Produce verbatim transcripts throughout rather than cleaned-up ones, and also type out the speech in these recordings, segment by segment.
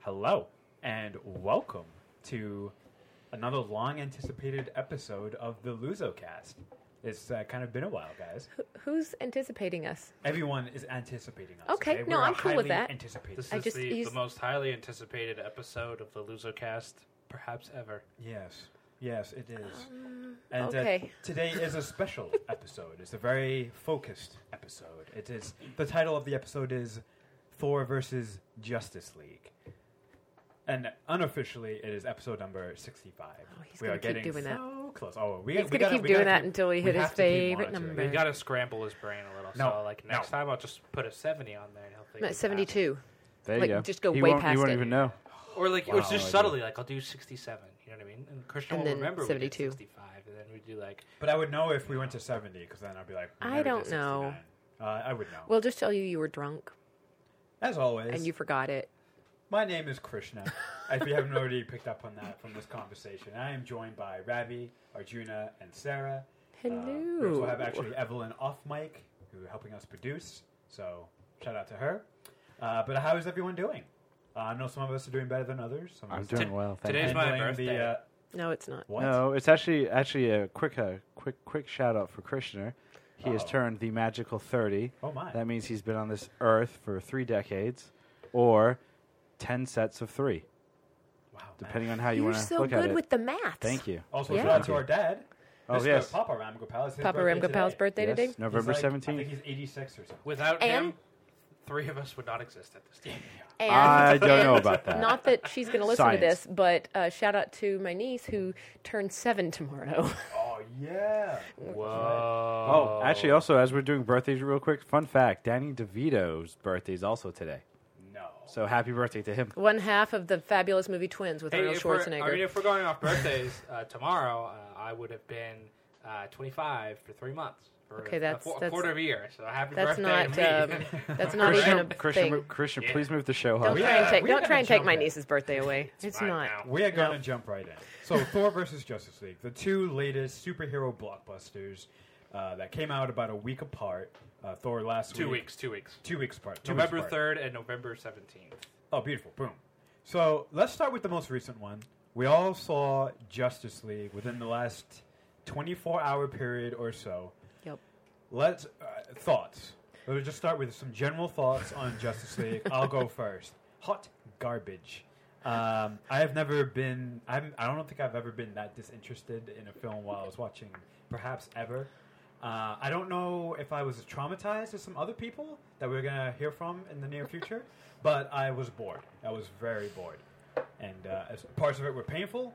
Hello, and welcome to another long-anticipated episode of the LuzoCast. It's uh, kind of been a while, guys. Who's anticipating us? Everyone is anticipating us. Okay, okay? no, We're I'm cool with that. Anticipated. This I is just the, use- the most highly anticipated episode of the LuzoCast perhaps ever. Yes, yes, it is. Um, and okay. uh, today is a special episode. It's a very focused episode. It is the title of the episode is Thor versus Justice League. And unofficially, it is episode number sixty-five. Oh, he's we gonna are keep getting doing so that. close. Oh, we, He's we gonna gotta, keep we doing gotta that keep, until we hit his have to keep favorite monitoring. number. You got to scramble his brain a little. No, So, like, next no. time I'll just put a seventy on there and he'll think I'm at it's seventy-two. There you Like, go. just go he way won't, past He won't it. even know. half. Or, like, Wow, it's just I subtly, like, I'll do sixty-seven. You know what I mean? And Christian And will then remember seventy-two. we did sixty-five. And then we do, like... But I would know if we went to seventy, because then I'd be like, we I never don't did know. sixty-nine. Uh, I would know. We'll just tell you you were drunk As always, and you forgot it. my name is Krishna. If you haven't already picked up on that from this conversation, I am joined by Ravi, Arjuna, and Sarah. Hello. Uh, we also have actually Evelyn off mic, who is helping us produce. So shout out to her. Uh, but how is everyone doing? Uh, I know some of us are doing better than others. Some of I'm us doing T- well. Thank today's you. my handling birthday. The, uh, No, it's not. what? No, it's actually actually a quick uh, quick quick shout out for Krishna. He has Oh. turned the magical thirty. Oh my! That means he's been on this earth for three decades, or ten sets of three, Wow. depending on how you You're want to so look at good it. with the math. Thank you. Also, Yeah. shout out to our dad. Oh Mister yes, Papa Ramgopal. It's his Papa birthday Ramgopal's today. birthday yes, today? November He's like- I seventeenth. think he's eighty-six or something. Without And- him, three of us would not exist at this time. And, I don't know and about that. Not that she's going to listen to Science. this, but uh, shout out to my niece who turns seven tomorrow. Oh yeah. Whoa. Oh, actually, also as we're doing birthdays, real quick, fun fact: Danny DeVito's birthday is also today. No. So happy birthday to him. One half of the fabulous movie Twins with Hey, Arnold if we're, Schwarzenegger. I mean, if we're going off birthdays, uh, tomorrow uh, I would have been uh, twenty-five for three months. For Okay, a, that's- a, qu- a that's- quarter of a year. So happy that's birthday not. to me. Um, that's not even a Christian, Christian, thing. mo- Christian, Yeah. please move the show. Don't Huh? We try are- and take. we Don't are try and gonna take my jump in. niece's birthday away. It's fine not. now. We are going to No. jump right in. So, Thor versus Justice League, the two latest superhero blockbusters uh, that came out about a week apart. Uh, Thor last Two week. weeks, two weeks. Two weeks apart. Two November weeks apart. third and November seventeenth. Oh, beautiful. Boom. So, let's start with the most recent one. We all saw Justice League within the last twenty-four hour period or so. Yep. Let's, uh, thoughts. Let's just start with some general thoughts on Justice League. I'll go first. Hot garbage. Um, I have never been. I'm, I don't think I've ever been that disinterested in a film while I was watching, perhaps ever. Uh, I don't know if I was as traumatized as some other people that we're gonna hear from in the near future, but I was bored. I was very bored, and uh, as parts of it were painful.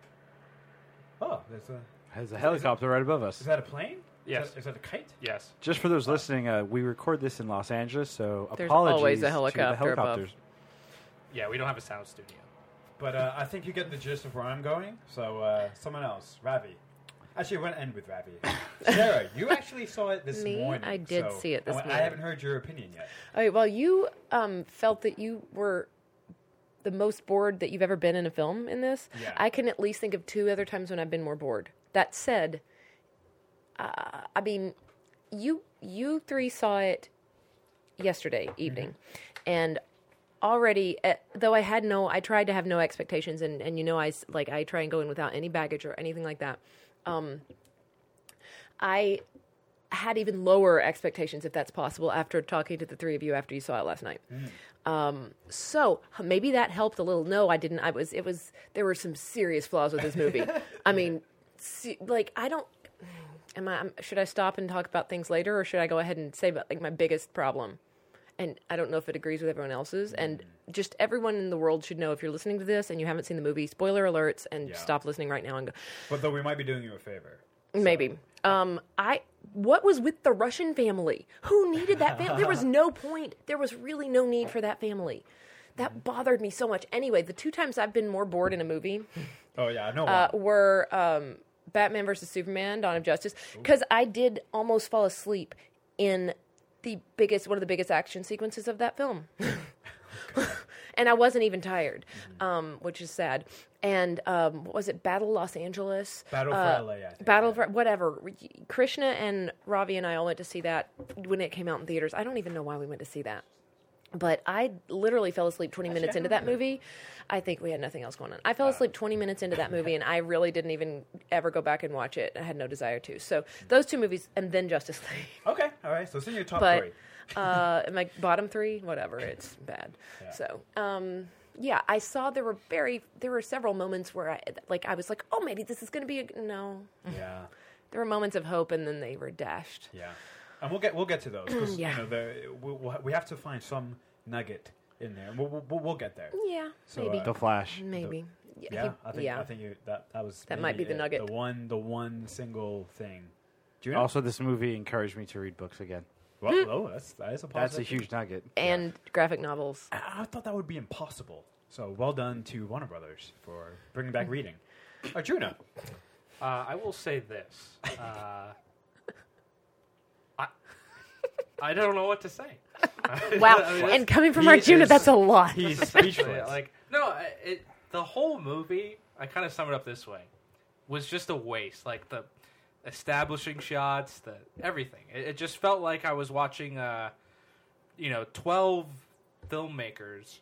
Oh, there's a. There's a helicopter right above us. Is that a plane? Yes. Is that, is that a kite? Yes. Just for those listening, uh, we record this in Los Angeles, so There's apologies always a to the helicopter above. helicopters. Yeah, we don't have a sound studio. But uh, I think you get the gist of where I'm going. So uh, someone else, Ravi. Actually, we're gonna end with Ravi. Sarah, you actually saw it this Me? morning. I did so see it this I, I morning. haven't heard your opinion yet. All right. Well, you um, felt that you were the most bored that you've ever been in a film in this. Yeah. I can at least think of two other times when I've been more bored. That said, uh, I mean, you you three saw it yesterday evening, Mm-hmm. and already, uh, though I had no, I tried to have no expectations, and, and you know, I s- like I try and go in without any baggage or anything like that. Um, I had even lower expectations, if that's possible, after talking to the three of you after you saw it last night. Um, so h- maybe that helped a little. No, I didn't. I was. It was. There were some serious flaws with this movie. I mean, se- like I don't. Am I? am- Should I stop and talk about things later, or should I go ahead and say about like my biggest problem? And I don't know if it agrees with everyone else's. And just everyone in the world should know if you're listening to this and you haven't seen the movie, spoiler alerts, and Yeah. stop listening right now and go. But though we might be doing you a favor. Maybe. Um, I. What was with the Russian family? Who needed that family? There was no point. There was really no need for that family. That bothered me so much. Anyway, the two times I've been more bored in a movie Oh yeah, I know. uh, one. were um, Batman versus Superman: Dawn of Justice, because I did almost fall asleep in the biggest, one of the biggest action sequences of that film. And I wasn't even tired, um, which is sad. And um, what was it, Battle Los Angeles? Battle for Uh, L A, I think. Battle yeah. for whatever. Krishna and Ravi and I all went to see that when it came out in theaters. I don't even know why we went to see that. But I literally fell asleep twenty Actually, minutes I into don't that movie. I think we had nothing else going on. I fell asleep twenty minutes into that movie, and I really didn't even ever go back and watch it. I had no desire to. So those two movies, and then Justice League. Okay, all right. So it's in your top But three. uh, my bottom three, whatever, it's bad. Yeah. So um, yeah, I saw there were very there were several moments where I like I was like, oh, maybe this is going to be a no. Yeah, There were moments of hope, and then they were dashed. yeah. And we'll get we'll get to those because Yeah. you know the, we, we'll, we have to find some nugget in there. We'll we'll, we'll get there. Yeah, So, maybe, uh, The Flash. maybe. Yeah, he- I think yeah. I think you, that that was That might maybe be the it. nugget. The one the one single thing. Do you know? Also, this movie encouraged me to read books again. Well, oh, that's that is a That's a positive. huge nugget. and graphic novels. I, I thought that would be impossible. So well done to Warner Brothers for bringing back reading. Arjuna. Uh, I will say this. Uh, I, I don't know what to say. Wow, I mean, that's- and coming from he Arjuna, is- that's a lot. He's that's essentially speechless. it. Like, no, I- it, the whole movie, I kind of sum it up this way, was just a waste. Like, the establishing shots, the everything. It, it just felt like I was watching, uh, you know, twelve filmmakers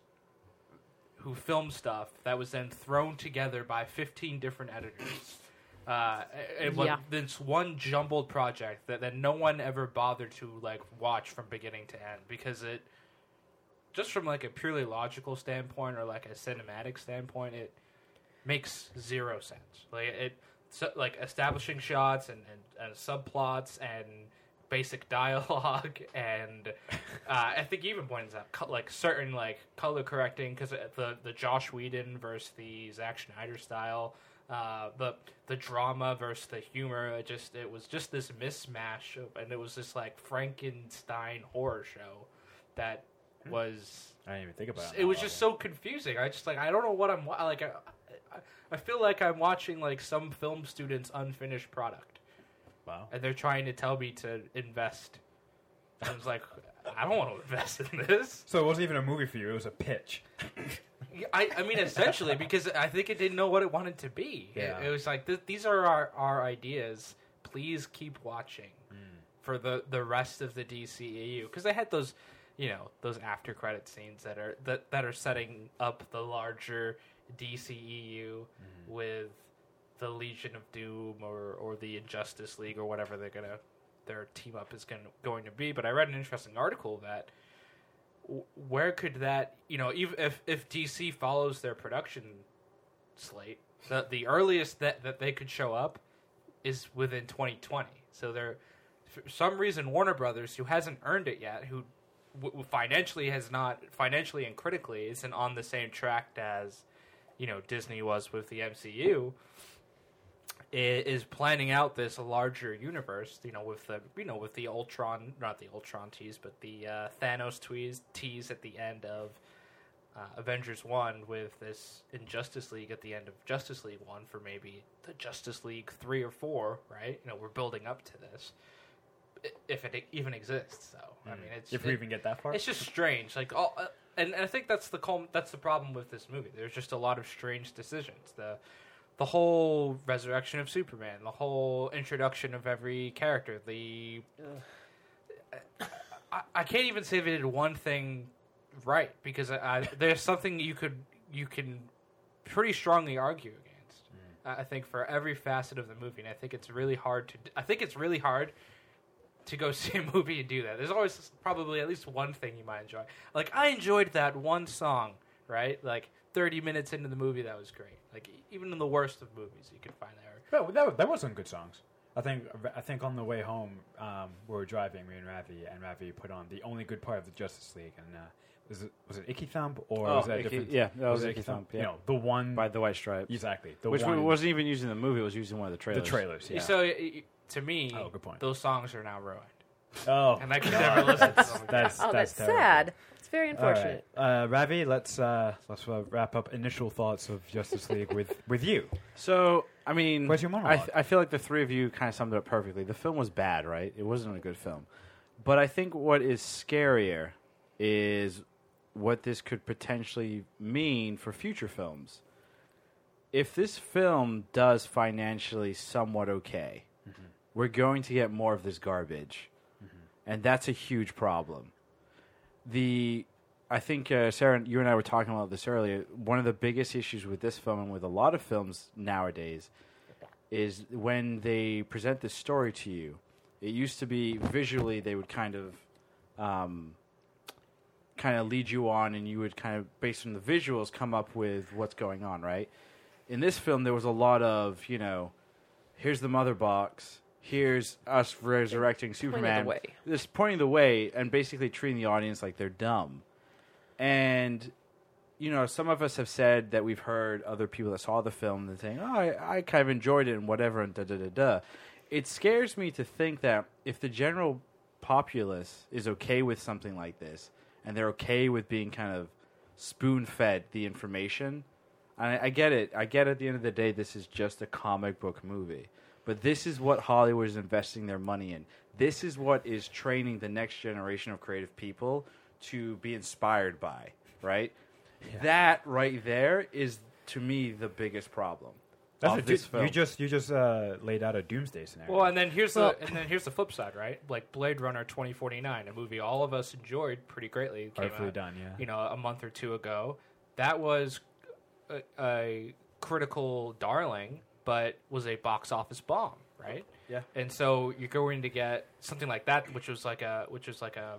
who filmed stuff that was then thrown together by fifteen different editors. Uh, it was Yeah. this one jumbled project that, that no one ever bothered to like watch from beginning to end because it, just from like a purely logical standpoint or like a cinematic standpoint, it makes zero sense. Like it, so, like establishing shots and, and, and subplots and basic dialogue and uh, I think he even points out co- like certain like color correcting because the the Josh Whedon versus the Zack Snyder style, uh, the the drama versus the humor. It just it was just this mismatch of, and it was this like Frankenstein horror show that was. I didn't even think about it. It was just so confusing. I just like I don't know what I'm wa- like. I, I, I feel like I'm watching like some film student's unfinished product. Wow. And they're trying to tell me to invest. I was like, I don't want to invest in this. So it wasn't even a movie for you; it was a pitch. I, I mean, essentially, because I think it didn't know what it wanted to be. Yeah. It, it was like, th- these are our, our ideas. Please keep watching for the, the rest of the D C E U. Because they had those, you know, those after credit scenes that are that, that are setting up the larger D C E U with the Legion of Doom or, or the Injustice League or whatever they're gonna their team up is gonna, going to be. But I read an interesting article that w- where could that you know even if if D C follows their production slate, the the earliest that, that they could show up is within twenty twenty. So they're for some reason Warner Brothers, who hasn't earned it yet, who w- financially has not financially and critically isn't on the same track as you know Disney was with the M C U, is planning out this larger universe, you know, with the you know with the Ultron, not the Ultron tease, but the uh, Thanos tease tease at the end of uh, Avengers One, with this Injustice League at the end of Justice League One for maybe the Justice League three or four, right? You know, we're building up to this, I- if it even exists. So I mean, it's If we it- even get that far. it's just strange, like all, uh, and, and I think that's the cul- that's the problem with this movie. There's just a lot of strange decisions. The the whole resurrection of Superman, the whole introduction of every character. The I, I can't even say they did one thing right because I, I, there's something you could you can pretty strongly argue against. I I think for every facet of the movie, and I think it's really hard to. I think it's really hard to go see a movie and do that. There's always probably at least one thing you might enjoy. Like, I enjoyed that one song, right? Like, thirty minutes into the movie, that was great. Like, even in the worst of movies, you can find that. No, that, that was some good songs. I think I think on the way home, um, we were driving, me and Ravi, and Ravi put on the only good part of the Justice League, and uh, was it was it Icky Thump or Oh, was that Icky- different? yeah, that was it Icky Thump, yeah. You know, the one By the White Stripes. exactly the Which one, wasn't even using the movie, it was using one of the the trailers. trailers. Yeah. So, y- y- to me, Oh, good point. those songs are now ruined. oh, And I could God. never listen to them. That's Oh, that's, terrible. sad. It's very All right, unfortunate. uh, Ravi, let's uh, let's uh, wrap up initial thoughts of Justice League with with you. So, I mean, Where's your I, monologue? th- I feel like the three of you kind of summed it up perfectly. The film was bad, right? It wasn't a good film. But I think what is scarier is what this could potentially mean for future films. If this film does financially somewhat okay, mm-hmm. we're going to get more of this garbage. Mm-hmm. And that's a huge problem. The I think uh, Sarah, you and I were talking about this earlier. One of the biggest issues with this film and with a lot of films nowadays is when they present this story to you. It used to be visually they would kind of, um, kind of lead you on, and you would kind of, based on the visuals, come up with what's going on. Right? In this film, there was a lot of, you know, here's the mother box. Here's us resurrecting Superman. the way. Just pointing the way and basically treating the audience like they're dumb. And, you know, some of us have said that we've heard other people that saw the film and saying, oh, I, I kind of enjoyed it and whatever and da-da-da-da. It scares me to think that if the general populace is okay with something like this and they're okay with being kind of spoon-fed the information, I, I get it. I get at the end of the day this is just a comic book movie. But this is what Hollywood is investing their money in. This is what is training the next generation of creative people to be inspired by, right? Yeah. That right there is, to me, the biggest problem. That's of a, this du- film. You just you just uh, laid out a doomsday scenario. Well, and then here's Well- the and then here's the flip side, right? Like Blade Runner twenty forty-nine, a movie all of us enjoyed pretty greatly. It came Artfully out, done, yeah. You know, a month or two ago. That was a, a critical darling, but was a box office bomb, right? Yeah. And so you're going to get something like that, which was like a which was like a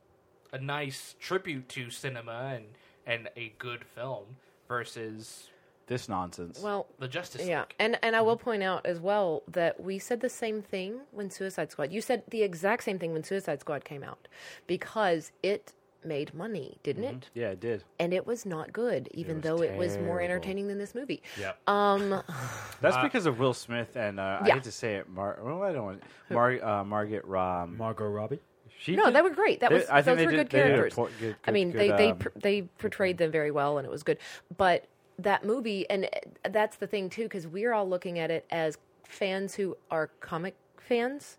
a nice tribute to cinema and and a good film versus This nonsense. Well, the Justice yeah, League. and and I will point out as well that we said the same thing when Suicide Squad. You said the exact same thing when Suicide Squad came out because it made money, didn't Mhm. it? Yeah, it did. And it was not good, even was though it was more terrible. entertaining than this movie. yeah. Um, That's Uh, because of Will Smith and uh, I Yeah. hate to say it, Mar- well, I don't want Mar- uh, Margaret Rom. Margot Robbie. She no, did- they were great. That they- was I think those they were did- good they did a characters. po- good- I good- mean, good, they they um, pr- they portrayed them very well, and it was good. But that movie, and that's the thing too, because we're all looking at it as fans who are comic fans.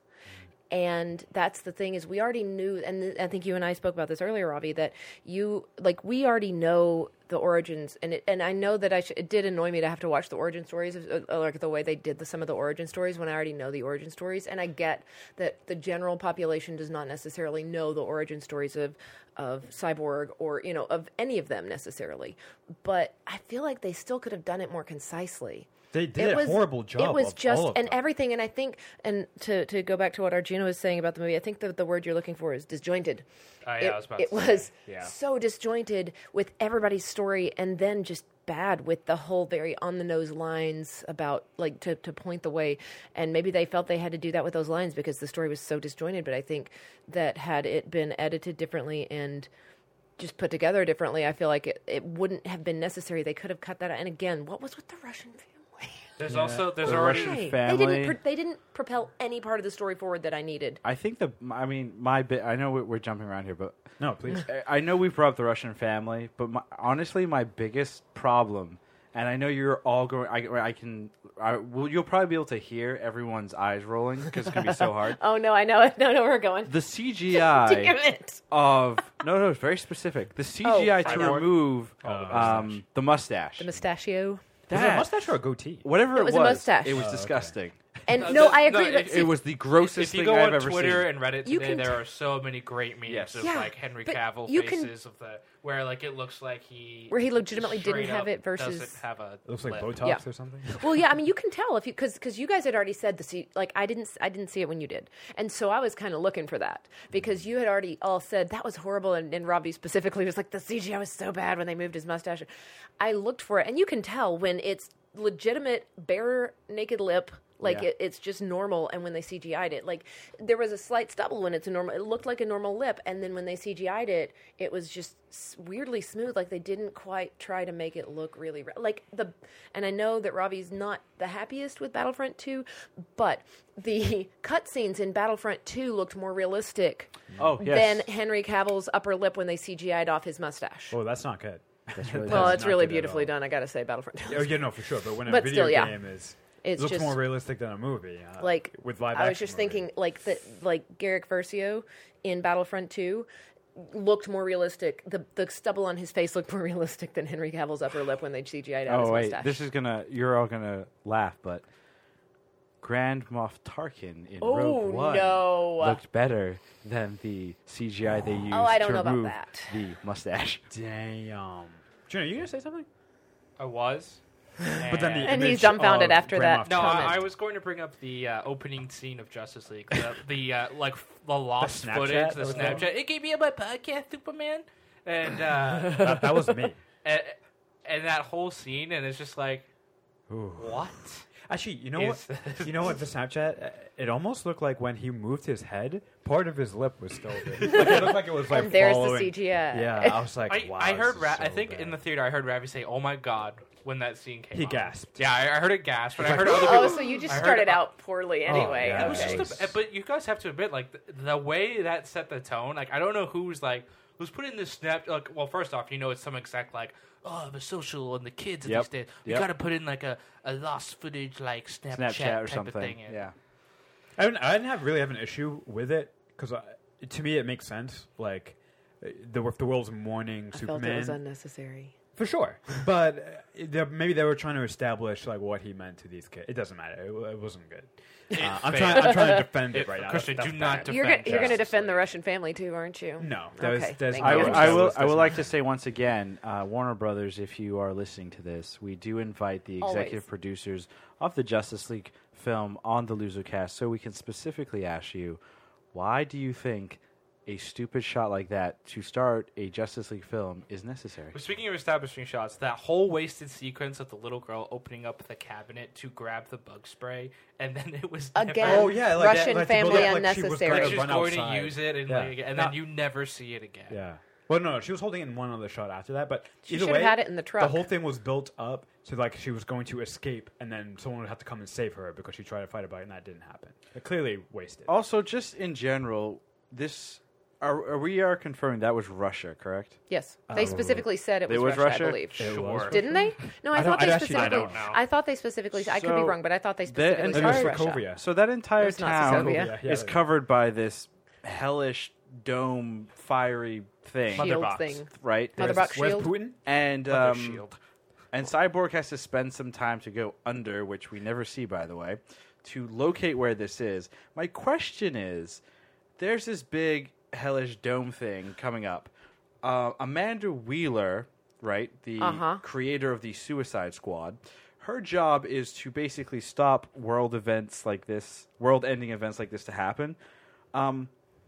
And that's the thing is we already knew, and th- I think you and I spoke about this earlier, Robbie, that you, like, we already know the origins, and it, and I know that I sh- it did annoy me to have to watch the origin stories, of, uh, like the way they did the, some of the origin stories when I already know the origin stories, and I get that the general population does not necessarily know the origin stories of, of Cyborg or, you know, of any of them necessarily, but I feel like they still could have done it more concisely. They did a horrible job. It was of just all of and them. everything, and I think, and to to go back to what Arjuna was saying about the movie, I think that the word you're looking for is disjointed. Oh, yeah, it I was about it to was say, yeah. so disjointed with everybody's story, and then just bad with the whole very on the nose lines about like to to point the way, and maybe they felt they had to do that with those lines because the story was so disjointed. But I think that had it been edited differently and just put together differently, I feel like it, it wouldn't have been necessary. They could have cut that out. And again, what was with the Russian family? There's Yeah. also there's The already Russian Why? family. They didn't. Pro- they didn't propel any part of the story forward that I needed. I think the. I mean, my bit. I know we- we're jumping around here, but No, please. I- I know we brought up the Russian family, but my, honestly, my biggest problem, and I know you're all going. I, I can. I, well, you'll probably be able to hear everyone's eyes rolling because it's gonna be so hard. Oh no, I know it. No, no, we're going. The C G I Damn it! of no, no, it's very specific. The C G I Oh, to Cyborg. remove Oh, the um, the mustache. The mustachio. Was it a That- mustache or a goatee? Whatever It it was was, a mustache. it was Oh, okay. disgusting. And No, no, this- I no, agree. but it- see, It was the grossest If you thing go I've on ever Twitter seen. and Reddit You today, can there t- are so many great memes Yes. of Yeah, like Henry but Cavill you can- faces of the where like it looks like he Where he legitimately didn't straight have up it versus- doesn't have a It looks like lip. Botox Yeah. or something. well, yeah, I mean, you can tell if you because because you guys had already said the C, like I didn't I didn't see it when you did, and so I was kind of looking for that because you had already all said that was horrible, and, and Robbie specifically was like the C G I was so bad when they moved his mustache. I looked for it, and you can tell when it's legitimate bare naked lip. Like Yeah. it, it's just normal, and when they C G I'd it, like there was a slight stubble when it's a normal. It looked like a normal lip, and then when they C G I'd it, it was just s- weirdly smooth. Like they didn't quite try to make it look really re- like the. And I know that Robbie's not the happiest with Battlefront two, but the cutscenes in Battlefront two looked more realistic Oh yes, than Henry Cavill's upper lip when they C G I'd off his mustache. Oh, that's not good. That's really well, that's it's not really good at beautifully all. done. I gotta say, Battlefront two. Oh, yeah, no, for sure. But when a But video still, yeah. game is It's looks just more realistic than a movie, uh, like with live I was action just movie. thinking like that like Garrick Versio in Battlefront two looked more realistic. The the stubble on his face looked more realistic than Henry Cavill's upper lip when they C G I'd out Oh his wait, mustache. this is gonna. You're all gonna laugh, but Grand Moff Tarkin in Oh, Rogue One no. looked better than the C G I they used Oh, I don't to know about remove that. the mustache. Damn. Junior, you gonna say something? I was. But then the And he's image dumbfounded of after Grand that. Moff No, comment. I, I was going to bring up the uh, opening scene of Justice League, the, the uh, like f- the lost Snapchat footage, the that was on? Snapchat. It gave me on my podcast, Superman, and uh, that, that was me. and, and that whole scene, and it's just like, Ooh. what? Actually, you know Is- what? You know what? The Snapchat, uh, it almost looked like when he moved his head, part of his lip was still there. Like, it looked like it was like And there's the following. C G I. Yeah, I was like, I, wow. I heard. this is Ra- so I think bad. in the theater, I heard Ravi say, "Oh my god," when that scene came. He on. gasped. Yeah, I, I heard it gasp, but I It's heard like, other people. Oh, so you just I heard- started out poorly anyway. yeah, It was okay. just, a, but you guys have to admit, like the, the way that set the tone. Like I don't know who's like who's putting this snap. Like, well, first off, you know it's some exec like, oh, the social and the kids Yep. these days. We Yep. got to put in like a, a lost footage like Snapchat, Snapchat or type something. of thing. in. Yeah. I didn't, I didn't have really have an issue with it because to me it makes sense. Like uh, the if the world's mourning I felt Superman it was unnecessary. for sure, but uh, they- maybe they were trying to establish like what he meant to these kids. It doesn't matter. It, it wasn't good. It Uh, I'm failed. trying. I'm trying to defend it, It- right now. Christian, That's- do that's not bad. defend You're gonna, you're going to Justice defend the League. Russian family too, aren't you? No, there's, Okay, there's thank I, you. no- I that will. was- I would that's like not- to say once again, uh, Warner Brothers, if you are listening to this, we do invite the executive Always. producers of the Justice League film on the Losercast, so we can specifically ask you, why do you think a stupid shot like that to start a Justice League film is necessary? But speaking of establishing shots, that whole wasted sequence of the little girl opening up the cabinet to grab the bug spray, and then it was never- Again, Oh yeah, like Russian that, like, to build family up, like, she was unnecessary. gonna Like, she's run going outside. to use it, and, Yeah. like, and Now- then you never see it again. Yeah. Well, no, she was holding it in one other shot after that, but She either should way, have had it in the truck. the whole thing was built up to like she was going to escape, and then someone would have to come and save her because she tried to fight about it, and that didn't happen. It clearly wasted. Also, just in general, this are, are we are confirming that was Russia, correct? Yes, they Oh. specifically said it was, It was Russia, Russia? I believe. It was Sure. Didn't they? No, I, I don't- thought they I actually- I specifically. don't know. I thought they specifically. I could be So, wrong, but I thought they that- specifically and it said was Russia. Sokovia. So that entire It's not town Sokovia. Yeah, yeah, is yeah. covered by this hellish dome, fiery thing, Mother Shield box. thing. right? Mother Where's, box where's shield? Putin? And Mother um, shield. and Cyborg has to spend some time to go under, which we never see, by the way, to locate where this is. My question is, there's this big hellish dome thing coming up. Uh, Amanda Wheeler, right, the Uh-huh. creator of the Suicide Squad, her job is to basically stop world events like this, world-ending events like this to happen. Um,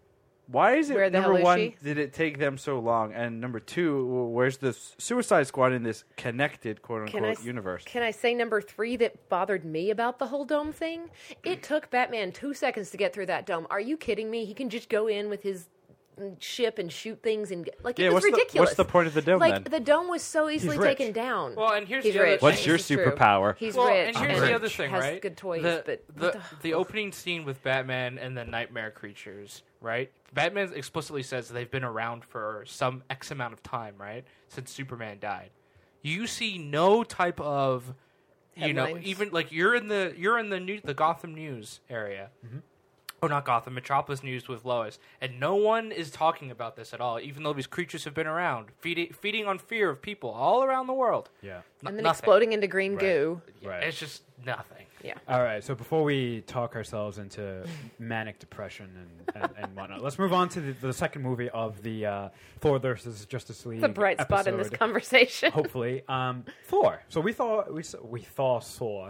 why is it, Where the number hell is one, she? did it take them so long? And number two, where's the Suicide Squad in this connected, quote-unquote, Can I, s- universe? can I say number three that bothered me about the whole dome thing? It took Batman two seconds to get through that dome. Are you kidding me? He can just go in with his mm, ship and shoot things and get, like Yeah, it was what's the- ridiculous. what's the point of the dome, Like then? the dome was so easily rich. taken down. Well, and here's He's the other rich. thing. What's your This is true. superpower? He's well, rich. and here's and the other thing, has right? Good toys, the, but the what the opening scene with Batman and the nightmare creatures, right? Batman explicitly says they've been around for some X amount of time, right? Since Superman died. You see no type of, you know, Headlines. even like you're in the you're in the new the Gotham News area. Oh, not Gotham, Metropolis News with Lois, and no one is talking about this at all. Even though these creatures have been around, feeding feeding on fear of people all around the world. Yeah. N- and then nothing. exploding into green Right. goo. Right. It's just nothing. Yeah. All right. So before we talk ourselves into manic depression and, and, and whatnot, let's move on to the, the second movie of the uh, Thor versus Justice League. The bright spot in this episode. conversation. Hopefully, um, Thor. So we thought we saw, we saw saw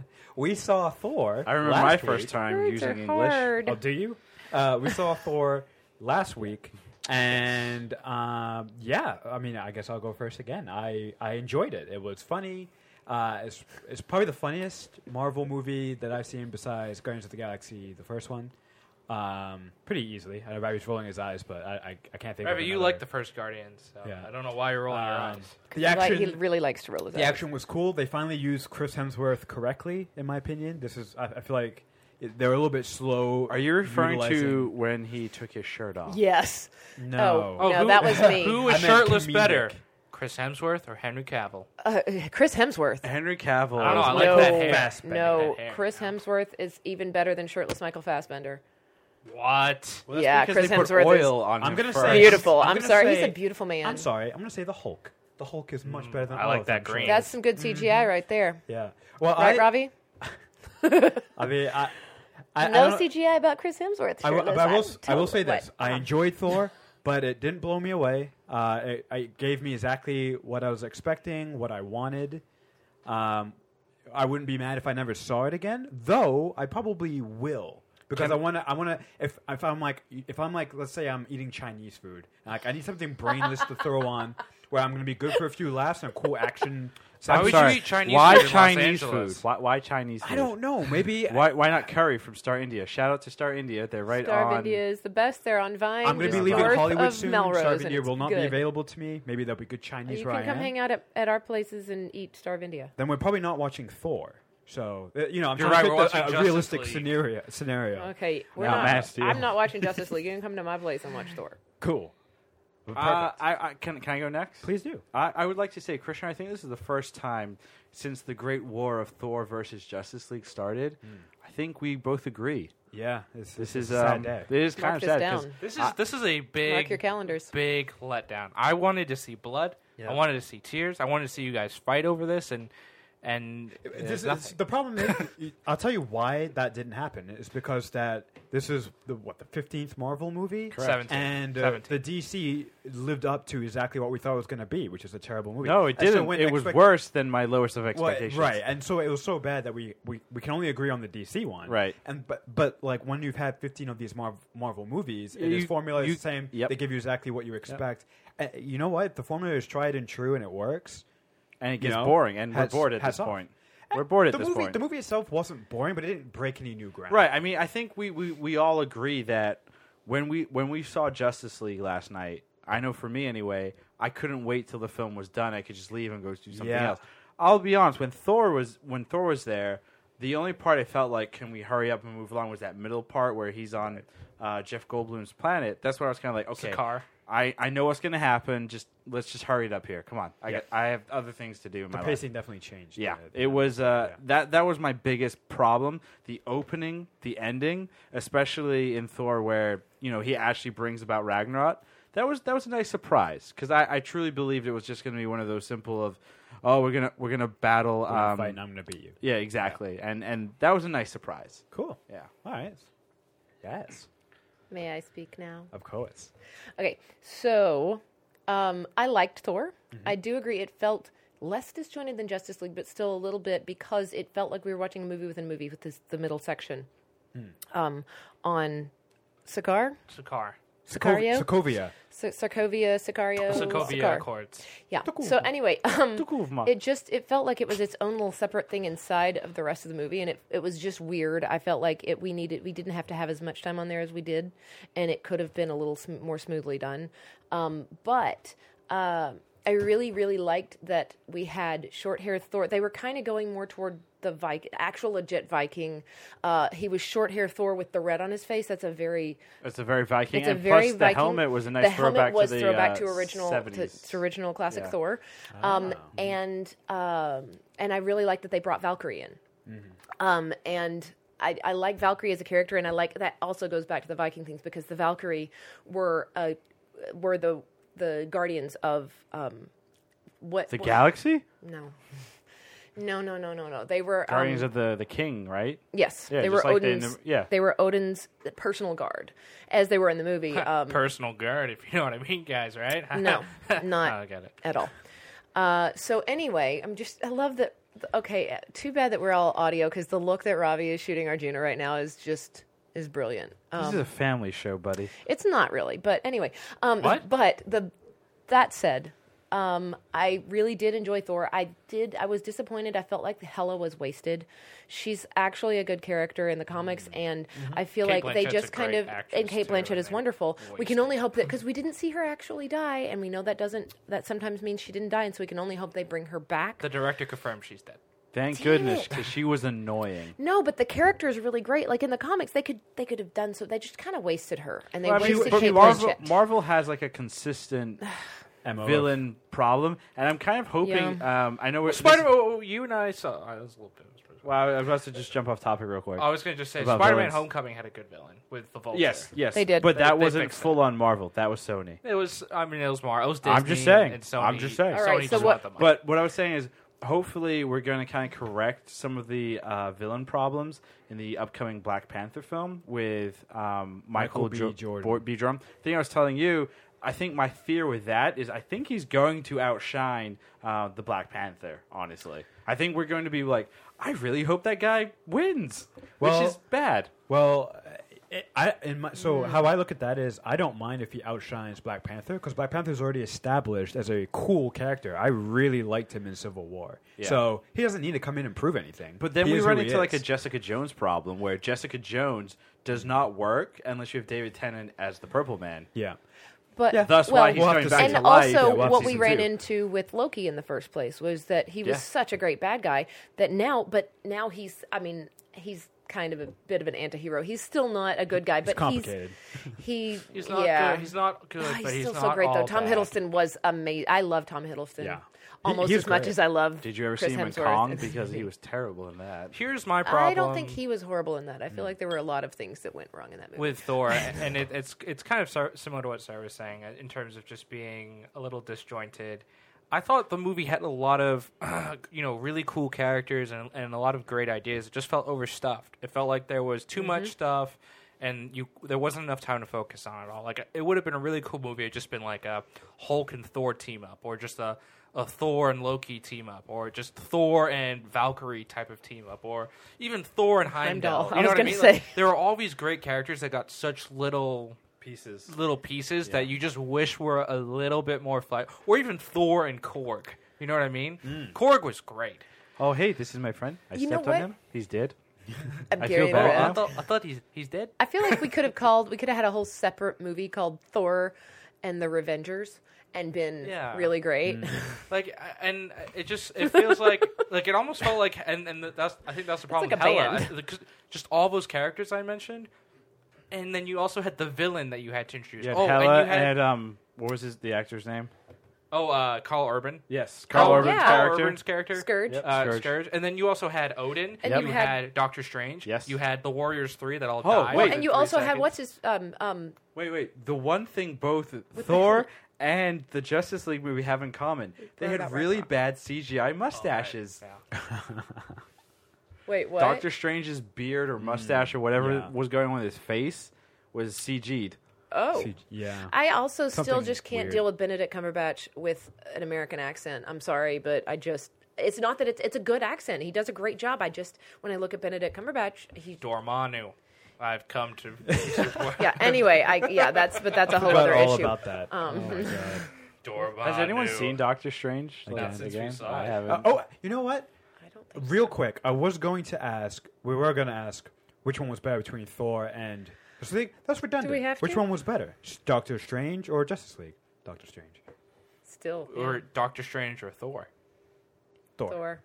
we saw Thor. I remember last my week. first time Words using are English. hard. Oh, do you? Uh, we saw Thor last week, and um, yeah, I mean, I guess I'll go first again. I, I enjoyed it. It was funny. Uh, it's it's probably the funniest Marvel movie that I've seen besides Guardians of the Galaxy, the first one. Um, pretty easily. I know Ravi's rolling his eyes, but I I, I can't think. Right, of but you another. like the first Guardians, so Yeah. I don't know why you're rolling your Um, eyes. the He, li- action. he really likes to roll his The eyes. action was cool. They finally used Chris Hemsworth correctly, in my opinion. This is, I, I feel like it, they're a little bit slow. Are you referring to utilizing- when he took his shirt off? Yes. No. Oh, no, that was me. Who I is meant shirtless comedic. better, Chris Hemsworth or Henry Cavill? Uh, Chris Hemsworth. Henry Cavill. I don't know, I is- like no, that hair. Fassbender. no. That hair, Chris yeah. Hemsworth is even better than shirtless Michael Fassbender. What? Well, that's Yeah, because Chris they put Hemsworth is- oil on I'm him gonna first. say- Beautiful. I'm I'm, gonna sorry. say- He's a beautiful man. I'm sorry. I'm going to say the Hulk. The Hulk is much better than I all like of that them, green. so- That's some good C G I right there. Yeah. Well, Right, I, Ravi? I mean, I, I, I no don't- C G I about Chris Hemsworth. I will, shirtless. but I will, I'm s- I will say totally- this: what? I Uh-huh. enjoyed Thor, but it didn't blow me away. Uh, it, it gave me exactly what I was expecting, what I wanted. Um, I wouldn't be mad if I never saw it again, though I probably will because Can- I want to. I want to. If if I'm like if I'm like let's say I'm eating Chinese food, like I need something brainless to throw on where I'm going to be good for a few laughs and a cool action. Why I'm would you sorry. eat Chinese Why food in Los Chinese Angeles? food? Why, why Chinese food? I don't know. Maybe Why why not curry from Star India? Shout out to Star India. They're right Star of on. India is the best. They're on Vine. I'm going to be just leaving north Hollywood of soon. Melrose, Star of and India it's will not good. be available to me. Maybe there'll be good Chinese You where can I come am. hang out at, at our places and eat Star of India. Then we're probably not watching Thor. So uh, you know, I'm You're trying right, to we're pick the- watching a Justice realistic League. scenario. Scenario. Okay, we're No, not. Man of Steel. I'm not watching Justice League. You can come to my place and watch Thor. Cool. Perfect. Uh, I, I can can I go next? Please do. I, I would like to say, Christian, I think this is the first time since the great war of Thor versus Justice League started. I think we both agree. Yeah, this, This is is a sad um, day. it is kind Mark of this sad. down. 'cause This is I- this is a Mark big your calendars. big letdown. I wanted to see blood. Yeah. I wanted to see tears. I wanted to see you guys fight over this, and and This there's is, nothing. the problem is, I'll tell you why that didn't happen. It's because that this is the what the fifteenth Marvel movie, Correct. seventeen. and uh, seventeen. the D C lived up to exactly what we thought it was going to be, which is a terrible movie. no, it And so didn't. when it was expect- worse than my lowest of Well, expectations. right, and so it was so bad that we, we, we can only agree on the D C one, Right. And but but like when you've had fifteen of these Marv- Marvel movies, and You- its formula is you- the same. yep. They give you exactly what you expect. And you know what? The formula is tried and true, and it works. And it You gets know, boring, and hats- we're bored at hats this off. point. We're bored at the this movie, point. The movie itself wasn't boring, but it didn't break any new ground. Right. I mean, I think we, we, we all agree that when we when we saw Justice League last night, I know for me anyway, I couldn't wait till the film was done. I could just leave and go do something Yeah. else. I'll be honest. When Thor was when Thor was there, the only part I felt like, can we hurry up and move along, was that middle part where he's on uh, Jeff Goldblum's planet. That's where I was kind of like, okay, Sakaar. I, I know what's going to happen. Just let's just hurry it up here. Come on, I Yeah. got, I have other things to do in The my life. pacing definitely changed. Yeah, uh, it was uh, yeah. that that was my biggest problem. The opening, the ending, especially in Thor, where you know he actually brings about Ragnarok. That was that was a nice surprise because I, I truly believed it was just going to be one of those simple of, oh, we're gonna we're gonna battle. We're gonna um, fight and I'm going to beat you. yeah, exactly, and and that was a nice surprise. Cool. Yeah, All right. Yes. May I speak now? Of course. Okay, so um, I liked Thor. Mm-hmm. I do agree it felt less disjointed than Justice League, but still a little bit because it felt like we were watching a movie within a movie with this, the middle section Hmm. um, on Sakaar, Sakaar. Sicario, Sokovia. Sa- Sarkovia, Sicario, Sokovia Sakaar. Accords. Yeah. Tukulma. So anyway, um, Tukulma. it just it felt like it was its own little separate thing inside of the rest of the movie, and it it was just weird. I felt like it we needed we didn't have to have as much time on there as we did, and it could have been a little sm- more smoothly done. Um, but uh, I really really liked that we had short hair Thor. They were kind of going more toward the Viking, actual legit Viking. Uh, he was short hair Thor with the red on his face. That's a very it's a very Viking. it's a and very plus Viking. the helmet was a nice the helmet throwback was to the throwback uh, to original to, seventies. to original classic Yeah. Thor, um, and um, and I really like that they brought Valkyrie in, Mm-hmm. um, and. I, I like Valkyrie as a character, and I like that also goes back to the Viking things because the Valkyrie were uh, were the the guardians of um, what The what- galaxy, No, no, no, no, no, no. They were guardians um, of the the king, right? yes, Yeah, they just were like they in Odin's. the- yeah. they were Odin's personal guard, as they were in the movie. Um, Personal guard, if you know what I mean, guys, right? No, not- Oh, I get it. at all. Uh, so anyway, I'm just I love that. Okay, uh, too bad that we're all audio because the look that Ravi is shooting Arjuna right now is just is brilliant. This Um, is a family show, buddy. it's not really, but anyway. Um, What? But the that said, um, I really did enjoy Thor. I did. I was disappointed. I felt like Hela was wasted. She's actually a good character in the comics, and I feel Kate like they Blanchett's just a kind great of actress, and Kate too, Blanchett and is they wonderful. We can wasted only hope that because we didn't see her actually die, and we know that doesn't that sometimes means she didn't die, and so we can only hope they bring her back. The director confirmed she's dead. Thank Damn goodness, it. because she was annoying. No, but the character is really great. Like in the comics, they could they could have done so. They just kind of wasted her, and they Well, I mean, wasted but Kate Marvel, Blanchett. Marvel has like a consistent M O of- villain problem, and I'm kind of hoping. Um, I know we're Spider Man, you and I saw. I was a little bit. Wow, I was about to just jump off topic real quick. I was going to just say About Spider Man villains. Homecoming had a good villain with the Vulture. yes, yes, They did. but They- that they wasn't fixed it. full on Marvel. That was Sony. It was, I mean, it was more. It was Disney. I'm just saying. And Sony, I'm just saying. All right, Sony so just what- let them up. But what I was saying is, hopefully we're going to kind of correct some of the uh, villain problems in the upcoming Black Panther film with um, Michael, Michael B. jo- Jordan. Bo- B. Jordan. The thing I was telling you, I think my fear with that is I think he's going to outshine uh, the Black Panther, honestly. I think we're going to be like, I really hope that guy wins, Well- which is bad. Well, it, I in my, so how I look at that is I don't mind if he outshines Black Panther because Black Panther is already established as a cool character. I really liked him in Civil War, Yeah. so he doesn't need to come in and prove anything. But then He we is run who he into like a is. Jessica Jones problem where Jessica Jones does not work unless you have David Tennant as the Purple Man. yeah. But Yeah. Thus well, why he's We'll have going to back see. and to life. Yeah, also we'll have what we season ran two. into with Loki in the first place was that he was Yeah. such a great bad guy that now, but now he's, I mean, he's kind of a bit of an anti-hero. He's still not a good guy, It's but complicated. he's he He's not yeah. good. He's not good, Oh, but he's he's still not so great though. all Tom bad. Hiddleston was amazing. I love Tom Hiddleston. Yeah. He- Almost he was as much great. as I love. Did you ever Chris see him Hemsworth. in Kong? It's- Because he was terrible in that. Here's my problem. I don't think he was horrible in that. I feel like there were a lot of things that went wrong in that movie. with Thor, and it, it's it's kind of sar- similar to what Sarah was saying uh, in terms of just being a little disjointed. I thought the movie had a lot of, uh, you know, really cool characters and, and a lot of great ideas. It just felt overstuffed. It felt like there was too much stuff, and you there wasn't enough time to focus on it all. Like it would have been a really cool movie. It just been like a Hulk and Thor team up, or just a a Thor and Loki team up, or just Thor and Valkyrie type of team up, or even Thor and Heimdall. Heimdall. I You know was what I gonna mean? say. Like, there are all these great characters that got such little Pieces. little pieces that you just wish were a little bit more flight, or even Thor and Korg. You know what I mean? Mm. Korg was great. Oh, hey, this is my friend. I You know stepped on what? him. He's dead. I'm I Gary feel better Barrett. now. I thought I thought he's he's dead. I feel like we could have called. We could have had a whole separate movie called Thor and the Revengers and been Yeah. really great. Like, and it just it feels like like it almost felt like, and and that's I think that's the problem like with a Hela. band. I- because just all those characters I mentioned, and then you also had the villain that you had to introduce. You had oh, Hela and and, you had um, what was his the actor's name? oh uh, Carl Urban. Yes, Carl Carl Oh, Urban's yeah. Carl character. Urban's character. Scourge. Yep. Uh, Scourge. Scourge. And then you also had Odin. And you you had, had- Doctor Strange. Yes. You had the Warriors Three that all Oh, died. wait. within And you three also had seconds. what's his um um Wait, wait. The one thing both the Thor and the Justice League movie have in common, they What had about really Ragnarok? bad C G I Oh, right. mustaches. Yeah. wait what? Doctor Strange's beard or mustache or whatever yeah. was going on with his face was C G'd. Oh. See, yeah. I also still Something just can't weird. deal with Benedict Cumberbatch with an American accent. I'm sorry, but I just it's not that it's it's a good accent. He does a great job. I just when I look at Benedict Cumberbatch, he Dormammu. I've come to. yeah. Anyway, I yeah, that's but that's a whole Forgot other all issue. about that. Um, oh my god. Dormammu. Has anyone seen Doctor Strange? Not Land since we again? saw I it. haven't. Uh, oh, you know what? I don't think Real quick, I was going to ask. We were going to ask which one was better between Thor and Justice League. That's redundant. we have which to? one was better, Doctor Strange or Justice League? Doctor Strange. still yeah. Or Doctor Strange or Thor. Thor. Thor.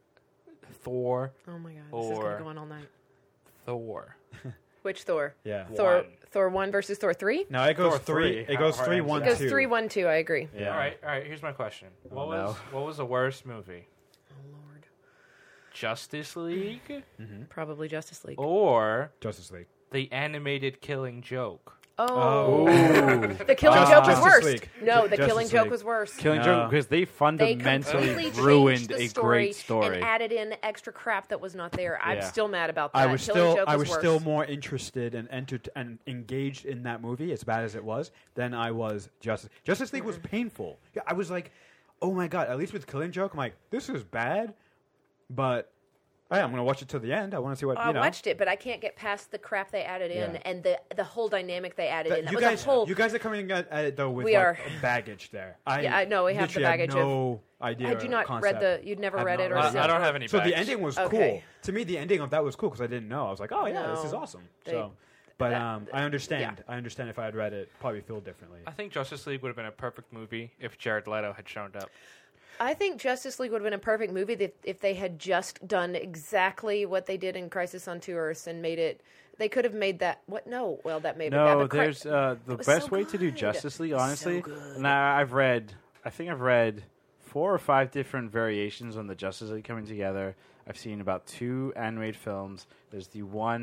Thor. Oh my god, this is Or- gonna go on all night. Thor. Which Thor? Yeah. Thor. One. Thor one versus Thor three. No, it goes Thor three. three. It goes How- three, how one, It goes two. three one two. I agree. Yeah. All right. All right. Here's my question. What Oh, was no. what was the worst movie? Oh lord. Justice League Probably Justice League. or Justice League. the animated Killing Joke? Oh. Oh. The Killing Just- Joke was Justice worse. League. No, the Justice Killing Joke League. was worse. Killing No. Joke because they They fundamentally completely ruined changed the a story great story. and added in extra crap that was not there. I'm Yeah. still mad about that. I was Killing still Joke I was was worse. still more interested and entered and engaged in that movie, as bad as it was, than I was Justice. Justice League was painful. Yeah, I was like, oh my god. At least with Killing Joke, I'm like, this is bad, but hey, I'm gonna watch it till the end. I want to see what I you know. watched it, but I can't get past the crap they added in Yeah. and the the whole dynamic they added That- in. That you was guys, a whole. you guys are coming at, at it though with We like, are. baggage there. I Yeah, I know, we have the literally baggage of- no idea. had you not concept. read the? You'd never Have read not it or read I, it. seen I don't it? have any. So the bags. ending was Okay. cool. To me, the ending of that was cool because I didn't know. I was like, oh yeah, this is No. awesome. They- so, but that- um, I understand. I understand if I had read it, probably feel differently. I think Justice League would have been a perfect movie if Jared Leto had shown up. I think Justice League would have been a perfect movie if, if they had just done exactly what they did in Crisis on Two Earths and made it. They could have made that. What? No. Well, that made it bad. No, but Cri- there's uh, the was best so way to do good. Justice League. It was Honestly, so good. and I, I've read. I think I've read four or five different variations on the Justice League coming together. I've seen about two animated films. There's the one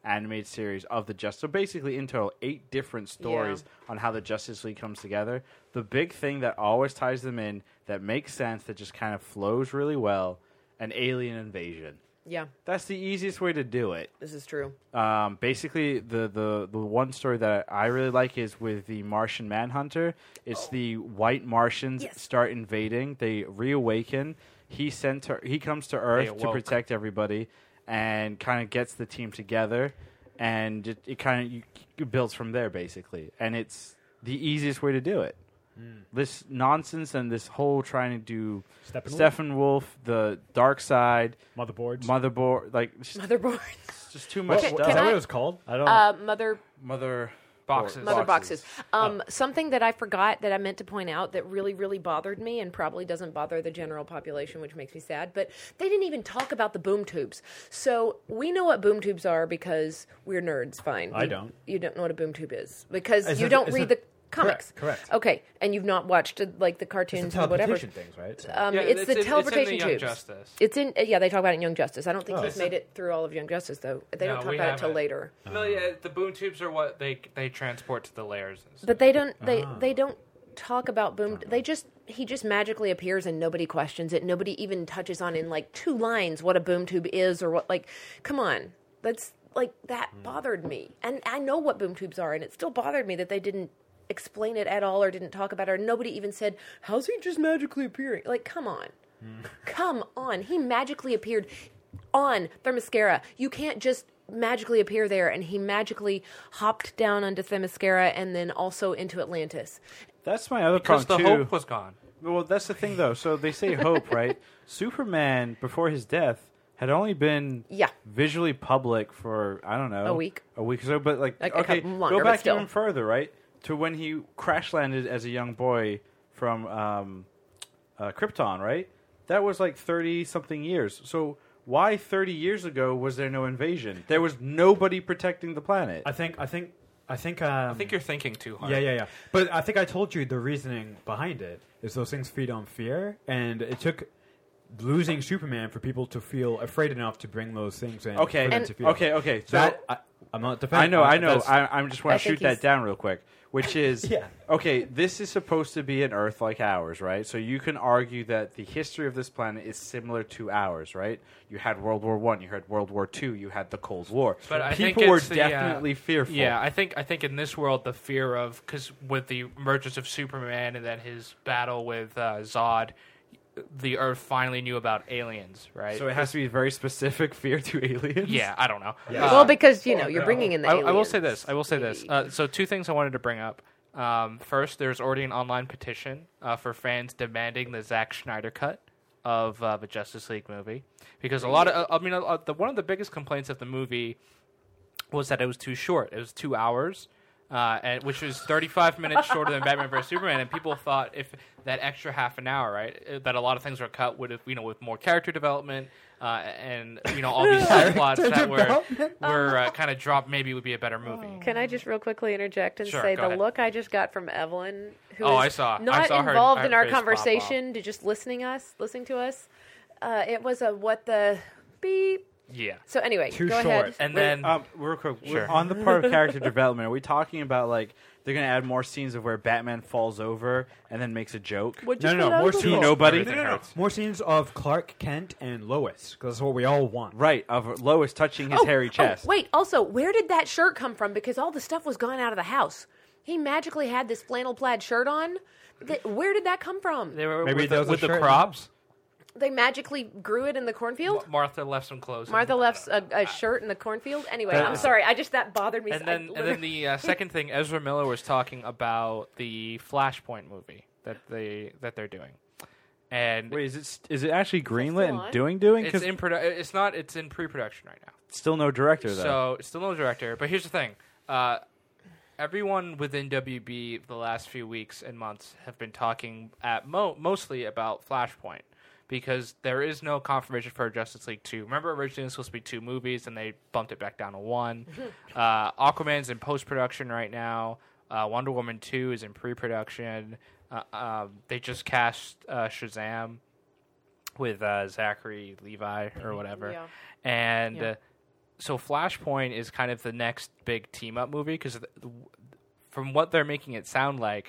animated series of the Justice. So basically, in total, eight different stories Yeah. on how the Justice League comes together. The big thing that always ties them in, that makes sense, that just kind of flows really well, an alien invasion. Yeah, That's the easiest way to do it. this is true. Um, basically, the, the, the one story that I really like is with the Martian Manhunter. It's the white Martians Yes. start invading. They reawaken. He sent to, he comes to Earth to awoke. protect everybody, and kind of gets the team together, and it, it kind of you, you builds from there basically. And it's the easiest way to do it. This nonsense and this whole trying to do Steppenwolf? Steppenwolf, the Dark Side, Motherboards. Motherboard, like it's Motherboard. just too What, much what- stuff. is that I- what it was called? I don't. uh, mother Mother Boxes. mother boxes. Um, Oh. Something that I forgot that I meant to point out that really, really bothered me and probably doesn't bother the general population, which makes me sad. But they didn't even talk about the boom tubes. So we know what boom tubes are because we're nerds. Fine. I You- don't. You don't know what a boom tube is because Is you it- don't is read it- the comics. Correct, correct. Okay, and you've not watched uh, like the It's cartoons the and whatever. teleportation things, right? So- Um, Yeah, it's, it's the in- it's in the teleportation Young tubes. Justice. It's in uh, yeah. They talk about it in Young Justice. I don't think Oh. he's made it through all of Young Justice though. They don't No, talk we about it till haven't. later. No, yeah, the boom tubes are what they they transport to the layers. And stuff. But they don't. They Ah. they don't talk about boom. They just he just magically appears and nobody questions it. Nobody even touches on in like two lines what a boom tube is or what. Like, come on, that's like that bothered me. And I know what boom tubes are, and it still bothered me that they didn't explain it at all or didn't talk about it. Or nobody even said, "How's he just magically appearing?" Like, come on, come on. He magically appeared on Themyscira. You can't just magically appear there, and he magically hopped down onto Themyscira and then also into Atlantis. That's my other because the problem too. hope was gone. Well, that's the thing, though. So they say hope, right? Superman, before his death, had only been Yeah. visually public for, I don't know, A week. a week or so. But like, Like, a okay, couple longer, go but back still. even further, right? To when he crash landed as a young boy from um, uh, Krypton, right? That was like thirty something years. So why thirty years ago was there no invasion? There was nobody protecting the planet. I think. I think. I think. Um, I think you're thinking too hard. Yeah, yeah, yeah. But I think I told you the reasoning behind it is those things feed on fear, and it took losing Superman for people to feel afraid enough to bring those things in. Okay, for them And- to feel. okay, okay. So That I, I'm not I defending. know, uh, I know. that's- I, I'm just want I to think shoot that he's- down real quick, which is Yeah. okay. This is supposed to be an Earth like ours, right? So you can argue that the history of this planet is similar to ours, right? You had World War One, you had World War Two, you had the Cold War. But I think people were it's the, uh, definitely fearful. Yeah, I think I think in this world the fear of because with the emergence of Superman and then his battle with uh, Zod, the Earth finally knew about aliens, right? So it has to be very specific fear to aliens. yeah, I don't know. Yeah. Uh, well, because you know you're bringing in the. I, I will say aliens. this. I will say this. Maybe. Uh, so two things I wanted to bring up. Um, first, there's already an online petition uh, for fans demanding the Zack Snyder cut of uh, the Justice League movie because a lot of I mean uh, the, one of the biggest complaints of the movie was that it was too short. It was two hours. Uh, and which was thirty-five minutes shorter than Batman versus Superman, and people thought if that extra half an hour, right, uh, that a lot of things were cut with, you know, with more character development uh, and you know all these subplots that were were uh, kind of dropped, maybe it would be a better movie. Can I just real quickly interject and Sure, say go the ahead. look I just got from Evelyn, who Oh, is I saw- I not saw her- involved her in our face pop off. conversation, to just listening us, listening to us. Uh, it was a what the beep. Yeah, So anyway, Too go short. ahead. and then Um, real quick, we're- Sure. on the part of character development, are we talking about like they're gonna add more scenes of where Batman falls over and then makes a joke? What'd No, you no, pull no. out More of the scenes. book? Nobody? Everything hurts. More scenes of Clark Kent and Lois, because that's what we all want. Right, of Lois touching his hairy chest. Oh, wait, also, where did that shirt come from? Because all the stuff was gone out of the house. He magically had this flannel plaid shirt on. Th- where did that come from? they were Maybe with, there the, was a with the shirt in props. They magically grew it in the cornfield? Martha left some clothes. in. Martha left a, a shirt in the cornfield? Anyway, That- I'm sorry. I just, that bothered me. And I then, and literally- then the uh, second thing, Ezra Miller was talking about the Flashpoint movie that they that they're doing, and Wait, is it is it actually greenlit still and on? doing doing? it's Because in produ- It's not. It's in pre-production right now. still no director though. So still no director. But here's the thing. Uh, everyone within W B the last few weeks and months have been talking at mo- mostly about Flashpoint because there is no confirmation for Justice League two. Remember, originally it was supposed to be two movies, and they bumped it back down to one. uh, Aquaman's in post-production right now. Uh, Wonder Woman two is in pre-production. Uh, um, they just cast uh, Shazam with uh, Zachary Levi or whatever. Yeah. And Yeah. uh, so Flashpoint is kind of the next big team up movie because from what they're making it sound like,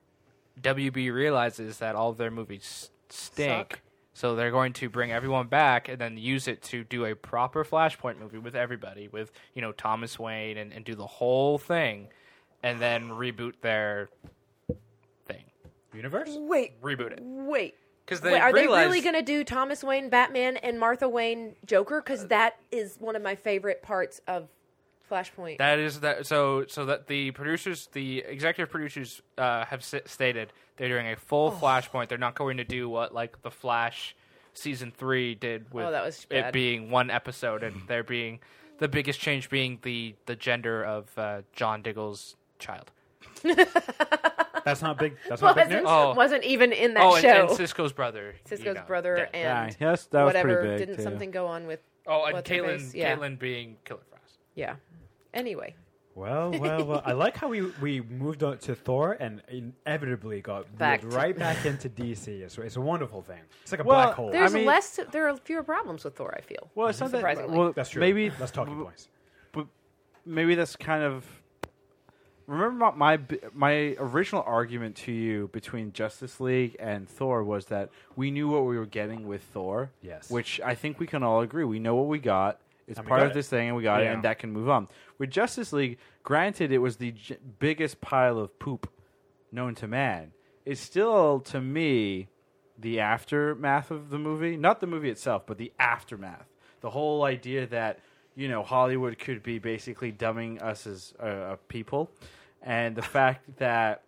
W B realizes that all of their movies stink. Suck. So they're going to bring everyone back and then use it to do a proper Flashpoint movie with everybody, with, you know, Thomas Wayne and, and do the whole thing, and then reboot their thing. Universe? Wait, Reboot it. wait. Because they Wait, are they realize- really going to do Thomas Wayne Batman and Martha Wayne Joker? Because that is one of my favorite parts of Flashpoint. That is that. So so that the producers, the executive producers, uh, have s- stated they're doing a full Oh. Flashpoint. They're not going to do what like the Flash season three did with Oh, that was it bad. being one episode, and there being the biggest change being the the gender of uh, John Diggle's child. That's not big. That's not big wasn't, news. Oh. wasn't even in that oh, and, show. and Cisco's brother. you Cisco's know. brother Yeah. and Yeah, yes, that was whatever. pretty big, Didn't too. something go on with? Oh, and what's her Caitlin, face? Yeah. Caitlin being Killer Frost. Yeah. Anyway, Well, well, well. I like how we, we moved on to Thor and inevitably got Back moved to- right back into D C. It's, it's a wonderful thing. It's like a Well, black hole. there's mean- less. There are fewer problems with Thor. I feel. Well, it's not that. Surprisingly. Well, That's true. Maybe That's talking points. but maybe that's kind of. Remember my my my original argument to you between Justice League and Thor was that we knew what we were getting with Thor. Yes. Which I think we can all agree. We know what we got. It's And we part got of it. this thing, and we got it, Yeah. and that can move on. With Justice League, granted, it was the j- biggest pile of poop known to man. It's still, to me, the aftermath of the movie. Not the movie itself, but the aftermath. The whole idea that, you know, Hollywood could be basically dumbing us as uh, people. And the fact that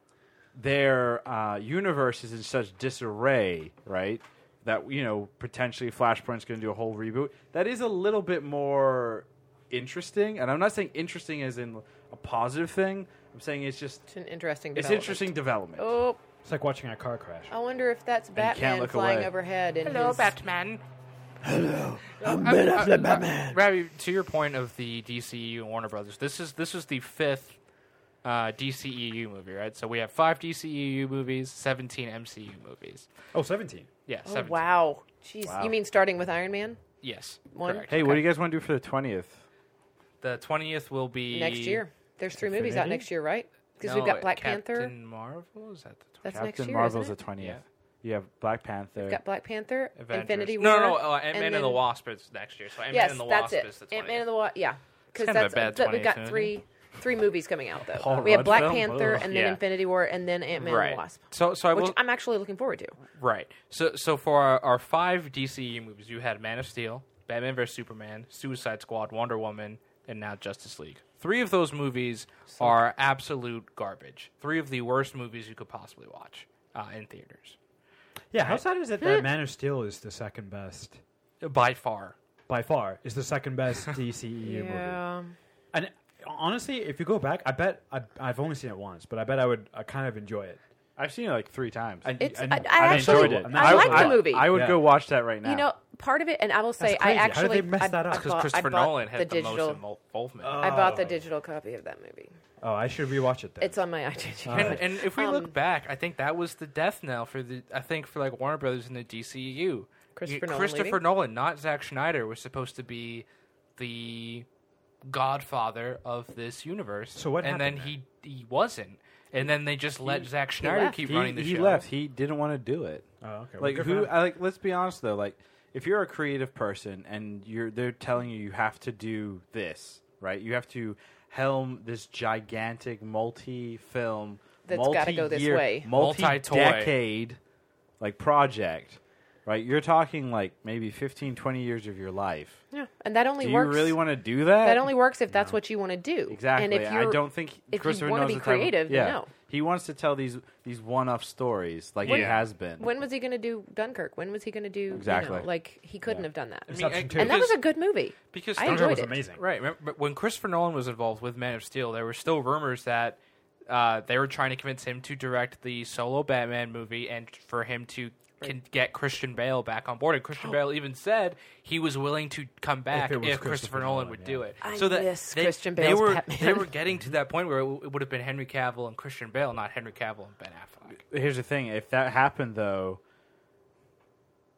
their uh, universe is in such disarray, right? That, you know, potentially Flashpoint's going to do a whole reboot. That is a little bit more interesting. And I'm not saying interesting as in a positive thing. I'm saying it's just, It's an interesting. it's Development. interesting development. Oh, It's like watching a car crash. I wonder if that's can't Batman look flying away. overhead. In Hello, his, Batman. Hello, I'm Ben Affleck, Batman. Ravi, to your point of the D C E U and Warner Brothers, this is this is the fifth uh, D C E U movie, right? So we have five D C E U movies, seventeen M C U movies. Oh, seventeen. Yeah, Oh, seventeen. wow. Jeez, Wow. you mean starting with Iron Man Yes, One? correct. Hey, what do you guys want to do for the twentieth? The twentieth will be next year? There's three movies out Infinity? next year, right? Because No, we've got Black Captain Panther. Marvel. Is that the twentieth? That's Captain next year. Marvel's isn't the it? twentieth. You have Black Panther. We've got Black Panther, Avengers. Infinity War. No, no, no. Uh, Ant Man and and, the then- Wasp is next year. So Ant Man Yes, and the that's Wasp it. is the Ant Man and twentieth. the Wasp. Yeah, because kind of a that's bad that we've got twentieth, isn't three three movies coming out though. Paul we have Rudd Black film? Panther Ugh. and then Yeah. Infinity War and then Ant Man and Right. the Wasp, So, so I which will. I'm actually looking forward to. Right. So, so for our, our five D C E U movies, you had Man of Steel, Batman vs Superman, Suicide Squad, Wonder Woman, and now Justice League. Three of those movies are absolute garbage. Three of the worst movies you could possibly watch uh, in theaters, Yeah, how sad is it that Man of Steel is the second best, by far. by far, is the second best D C E U movie? Yeah, And honestly, if you go back, I bet I, I've only seen it once, but I bet I would I kind of enjoy it. I've seen it like three times. And, It's- and I- I I'm actually- enjoyed it. I I'm like not- the I- movie. I would Yeah. go watch that right now. you know, part of it, and I will say, That's I crazy. How did actually they mess I, that up? I Because bought, Christopher I bought Nolan the had the digital. most involvement. Oh. I bought the digital copy of that movie. Oh, I should rewatch it then. It's on my iTunes. Uh, And, and if we Um, look back, I think that was the death knell for the. I think for like Warner Brothers and the D C E U. Christopher You- Nolan Christopher leaving? Nolan, not Zack Schneider, was supposed to be the godfather of this universe. So what And then happened he he wasn't. And then they just let Zack Schneider left. keep he, running the he show. left. He didn't want to do it. oh, okay. Well, Like good for who? him. I, like let's be honest though. Like if you're a creative person and you're they're telling you you have to do this, right? You have to helm this gigantic multi-film, That's gotta go this multi-year, way. multi-decade, like project, right? You're talking like maybe fifteen, twenty years of your life. Yeah, and that only Do works. you really want to do that? that only works if that's what you want to do. Exactly. And if I you're, don't think if you Christopher wanna knows be the type of- creative, then yeah. no. He wants to tell these these one-off stories like When- he has been. When was he going to do Dunkirk? When was he going to do? Exactly. You know, like he couldn't Yeah. have done that. I mean, Inception I- two. And that was because- a good movie. because I Dunkirk enjoyed was it. amazing. Right. Remember, but when Christopher Nolan was involved with Man of Steel, there were still rumors that uh, they were trying to convince him to direct the solo Batman movie and for him to can get Christian Bale back on board. And Christian Bale even said he was willing to come back it if, was Christopher, Christopher Nolan Nolan, would yeah. do it. I so that miss they, Christian they Bale's were Batman. they were getting to that point where it, w- it would have been Henry Cavill and Christian Bale, not Henry Cavill and Ben Affleck. Here's the thing: if that happened, though,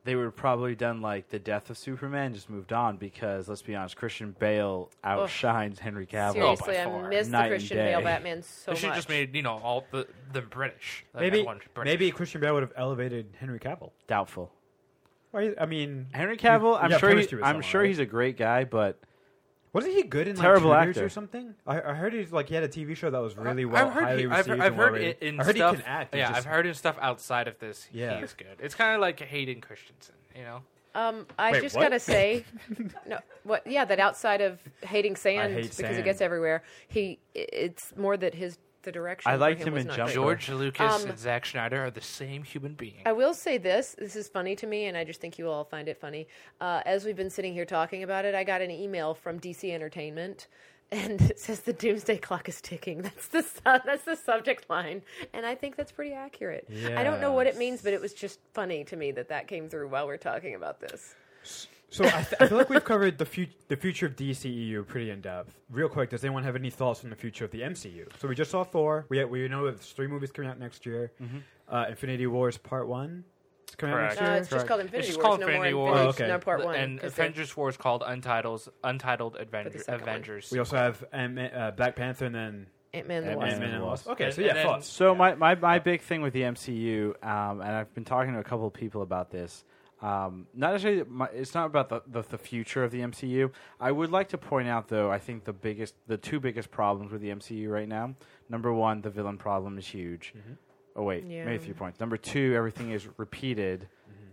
they would have probably done like the death of Superman, just moved on because let's be honest, Christian Bale outshines Henry Cavill. Seriously, I far. miss the Night and Christian day. Bale Batman so They should much. have just made, you know, all the, the British. Like, Maybe everyone British. maybe Christian Bale would have elevated Henry Cavill. Doubtful. Well, I mean, Henry Cavill, you I'm got sure. He, chemistry with I'm someone, sure right? he's a great guy, but wasn't he good in Terrible like Cheaters actor. or something? I, I heard he's like he had a T V show that was really well, I've heard, highly he, I've, received. I've and heard well-rated. in I heard stuff. he can act. He's Yeah, just- I've heard in stuff outside of this. Yeah. He's good. It's kind of like Hayden Christensen, you know. Um, I Wait, just what? gotta say, no, what? Yeah, that outside of hating sand hate because it sand. gets everywhere, he it's more that his the direction. I for liked him him was in not Jump great. George Lucas Um, and Zack Snyder are the same human being. I will say this. This is funny to me, and I just think you all find it funny. Uh, as we've been sitting here talking about it, I got an email from D C Entertainment, and it says the doomsday clock is ticking. That's the su- that's the subject line, and I think that's pretty accurate. I don't know what it means, but it was just funny to me that that came through while we're talking about this. So I, th- I feel like we've covered the, fu- the future of D C E U pretty in depth. Real quick, does anyone have any thoughts on the future of the M C U? So we just saw Thor. We we know there's three movies coming out next year. Mm-hmm. Uh, Infinity Wars Part One is coming Correct. out next Uh, year. it's just called Infinity just Wars. called no Infinity more Wars. Infinity, Oh, okay. no part one. And 'cause they're- Avengers War is called Untitled Untitled the Avenger, second one. Avengers. We also have Ant- uh, Black Panther and then Ant-Man and the Ant-Man Wasp. Ant-Man and and the Wasp. Wasp. Okay, And- so yeah, and then- thoughts. So my, my, my big thing with the M C U, um, and I've been talking to a couple of people about this. Um, not necessarily, my, it's not about the, the the future of the M C U. I would like to point out, though, I think the biggest, the two biggest problems with the M C U right now. Number one, the villain problem is huge. Mhm. Oh wait, Yeah. maybe three points. Number two, everything is repeated.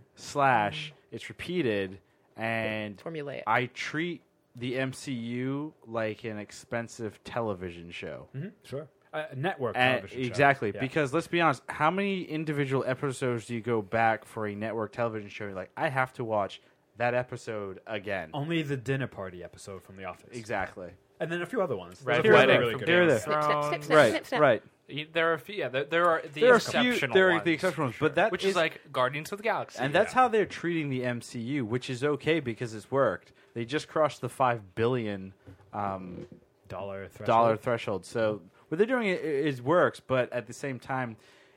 Slash, it's repeated, and Formulaic. I treat the M C U like an expensive television show. Mhm, sure. Uh, network And- television show. exactly, Yeah. because let's be honest, how many individual episodes do you go back for a network television show? You're like, I have to watch that episode again. Only the dinner party episode from The Office. Exactly. And then a few other ones. Red There's a few Wedding other really from good Game ones. of Snip, snip, snip, Thrones. snip, Right, snip, snip. right. Y- There are a few, yeah, there, there are the There are a few. exceptional There are ones, the exceptional ones, but that which is like Guardians of the Galaxy. and that's yeah. how they're treating the M C U, which is okay because it's worked. They just crossed the five billion um, Dollar threshold. dollar threshold. So what they're doing is, is works, but at the same time,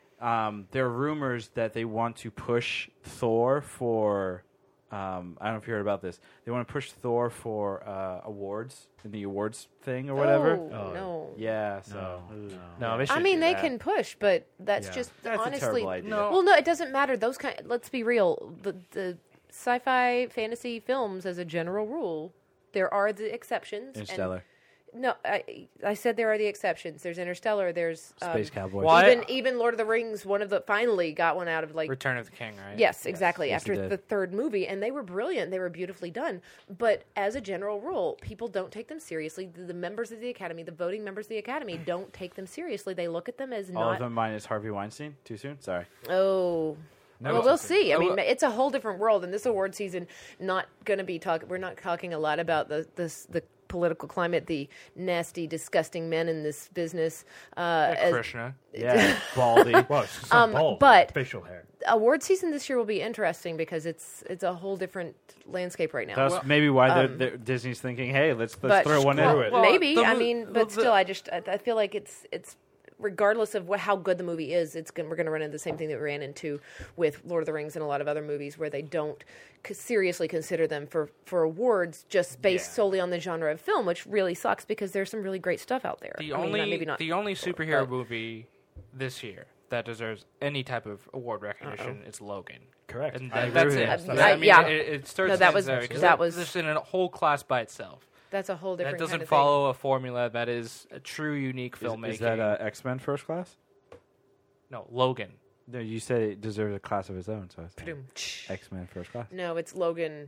um, there are rumors that they want to push Thor for. Um, I don't know if you heard about this. They want to push Thor for uh, awards in the awards thing or whatever. Oh, Oh. no. Yeah. So. No, Ugh. no. No, they I should mean, do they that. can push, but that's Yeah. just That's a honestly. terrible idea. No. Well, no, it doesn't matter. Those kind. Let's be real. The the sci-fi fantasy films, as a general rule, there are the exceptions. and- Interstellar, no, I I said there are the exceptions. There's Interstellar. There's um, Space Cowboys. Why- Even even Lord of the Rings. One of the finally got one out of like. Return of the King, right? Yes, exactly. yes, After it did. the third movie, and they were brilliant. They were beautifully done. But as a general rule, people don't take them seriously. The, the members of the Academy, the voting members of the Academy, don't take them seriously. They look at them as All not. of them minus Harvey Weinstein. Too soon. Sorry. Oh. No, well, it's we'll okay. see. I Oh, mean, well- it's a whole different world, and this award season not going to be talking. We're not talking a lot about the this the political climate, the nasty, disgusting men in this business. Uh, Like as- Krishna. Yeah. Baldy. Well, it's just some Um, bald but- facial hair. award season this year will be interesting because it's it's a whole different landscape right now. That's Well, maybe why they're, um, they're, Disney's thinking, hey, let's let's But- throw one Screw into it. it. Well, Maybe. the I mo- mean, the- but the- still, I just I, I feel like it's it's regardless of what, how good the movie is, it's gonna, we're going to run into the same thing that we ran into with Lord of the Rings and a lot of other movies where they don't c- seriously consider them for, for awards just based Yeah. solely on the genre of film, which really sucks because there's some really great stuff out there. The I mean, only not- maybe not. the only superhero but- movie this year that deserves any type of award recognition is Logan. Correct. And I that, agree that's with it. you. Uh, That's- I- I mean, yeah. it, it starts No, that and was- ends there, 'cause that it- was- it's in a whole class by itself. That's a whole different That doesn't kind of follow a formula that is a true unique Is, filmmaking. is that uh, X Men First Class? no, Logan. No, you said it deserves a class of its own. So thing. X Men First Class. No, it's Logan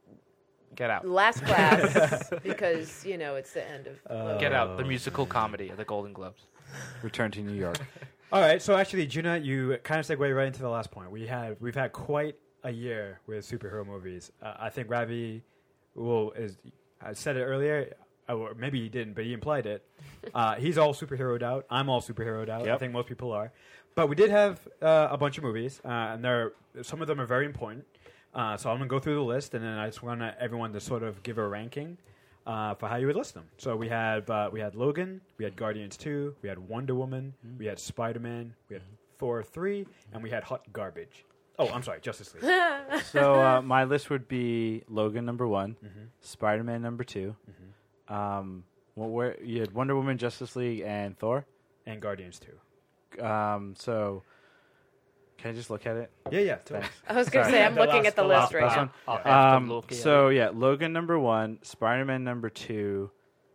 Get out. last class because, you know, it's the end of Logan. Get out. The musical comedy of the Golden Globes. Return to New York. All right, so actually, Juna, you kind of segue right into the last point. We had we've had quite a year with superhero movies. Uh, I think Ravi will is I said it earlier, or maybe he didn't, but he implied it. Uh, he's all superheroed out. I'm all superheroed out. I Yep. think most people are. But we did have uh, a bunch of movies, uh, and there some of them are very important. Uh, so I'm gonna go through the list, and then I just want everyone to sort of give a ranking uh, for how you would list them. So we had uh, we had Logan, we had Guardians two, we had Wonder Woman, we had Spider Man, we had Thor three, and we had Hot Garbage. Oh, I'm sorry, Justice League. So uh, my list would be Logan number one, Mm-hmm. Spider-Man number two. Um, well, where you had Wonder Woman, Justice League, and Thor. And Guardians two. Um, so can I just look at it? Yeah, yeah. Totally. Thanks. I was going to Sorry. say, I'm The looking last- at the, the list last- right last now. one? I'll have to Um, look at so yeah, Logan number one, Spider-Man number two.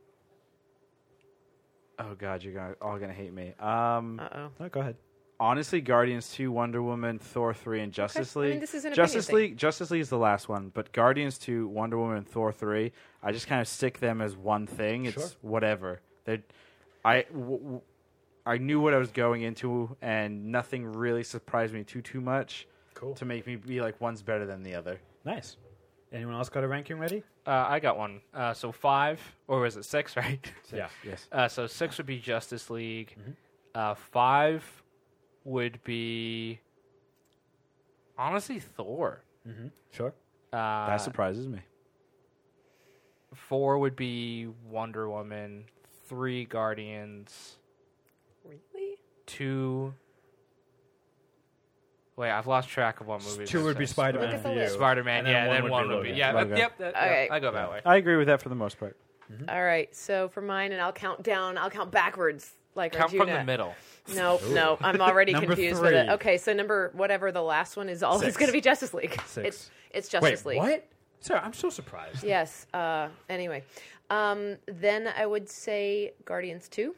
Oh God, you're gonna, all gonna hate me. Um, Uh-oh. Oh, go ahead. honestly, Guardians two, Wonder Woman, Thor three, and Justice I mean, League. this is an Justice opinion thing. League, Justice League is the last one, but Guardians two, Wonder Woman, and Thor three. I just kind of stick them as one thing. It's Sure. whatever. They, I, w- w- I knew what I was going into, and nothing really surprised me too too much Cool. to make me be like one's better than the other. Nice. Anyone else got a ranking ready? Uh, I got one. Uh, so five, or was it six, right? Yeah. Yes. Uh, so six would be Justice League. Mhm. Uh, five would be honestly Thor. Mm-hmm. Sure. Uh, That surprises me. Four would be Wonder Woman. Three Guardians. Really? Two. Wait, I've lost track of what movies. Two would be Spider-Man Look at for the you. list. Spider-Man, And then yeah, one then would one be would be Logan. yeah. Logan. uh, Yep, that, Okay. yep, I go that way. I agree with that for the most part. All right. So for mine, and I'll count down. I'll count backwards. Like Count from Arjuna. the middle. No, no, I'm already Number confused with it. three. Okay, so number whatever the last one is, all Six. it's going to be Justice League. Six. It's it's Justice Wait, League. what? Sir, I'm so surprised. Yes. Uh, anyway, um, then I would say Guardians two.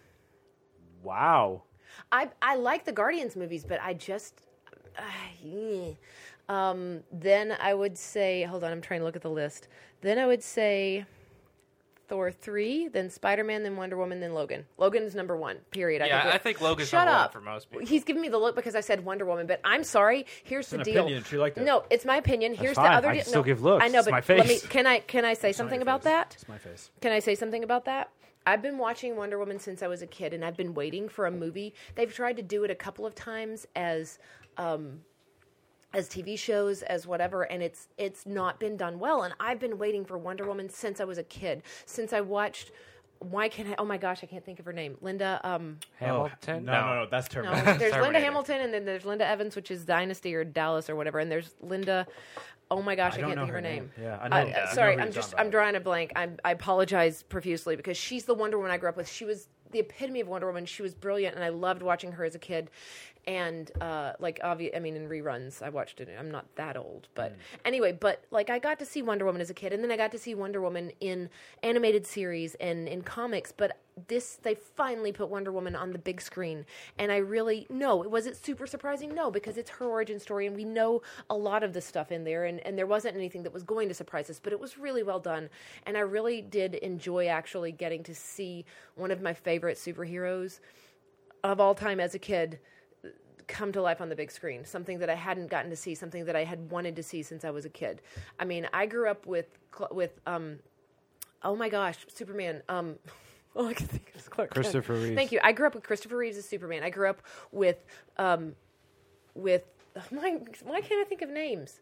Wow. I I like the Guardians movies, but I just. Uh, yeah. um, then I would say, hold on, I'm trying to look at the list. Then I would say Thor three, then Spider-Man, then Wonder Woman, then Logan. Logan's number one, period. Yeah, think I think Logan's Shut number one up. for most people. He's giving me the look because I said Wonder Woman, but I'm sorry. Here's the an deal. opinion. She liked it. No, it's my opinion. Here's fine. the other I deal. can still no, give looks. I know, It's but my let me. face. Can I can I say It's not something your about face. that? It's my face. Can I say something about that? I've been watching Wonder Woman since I was a kid, and I've been waiting for a movie. They've tried to do it a couple of times as um, as T V shows, as whatever, and it's it's not been done well. And I've been waiting for Wonder Woman since I was a kid. Since I watched, why can't I? Oh my gosh, I can't think of her name. Linda. Um, Hamilton? Oh, no, no, no, that's no, Terminator. there's Linda Terminator. Hamilton, and then there's Linda Evans, which is Dynasty or Dallas or whatever. And there's Linda. Oh my gosh, I, I don't can't know think of her her name. name. Yeah, I I- know- uh, I know sorry, who I'm you're just talking I'm about. drawing a blank. I'm, I apologize profusely because she's the Wonder Woman I grew up with. She was the epitome of Wonder Woman. She was brilliant, and I loved watching her as a kid. And uh, like, obvi- I mean, in reruns, I watched it. I'm not that old, but Mm. anyway. But like, I got to see Wonder Woman as a kid, and then I got to see Wonder Woman in animated series and in comics. But this, they finally put Wonder Woman on the big screen, and I really no, was it super surprising? No, because it's her origin story, and we know a lot of the stuff in there, and, and there wasn't anything that was going to surprise us. But it was really well done, and I really did enjoy actually getting to see one of my favorite superheroes of all time as a kid come to life on the big screen, something that I hadn't gotten to see, something that I had wanted to see since I was a kid. I mean, I grew up with with um oh my gosh, Superman. Um all I can think of is Clark Kent. Christopher Reeves. Thank you. I grew up with Christopher Reeves as Superman. I grew up with um with my why can't I think of names?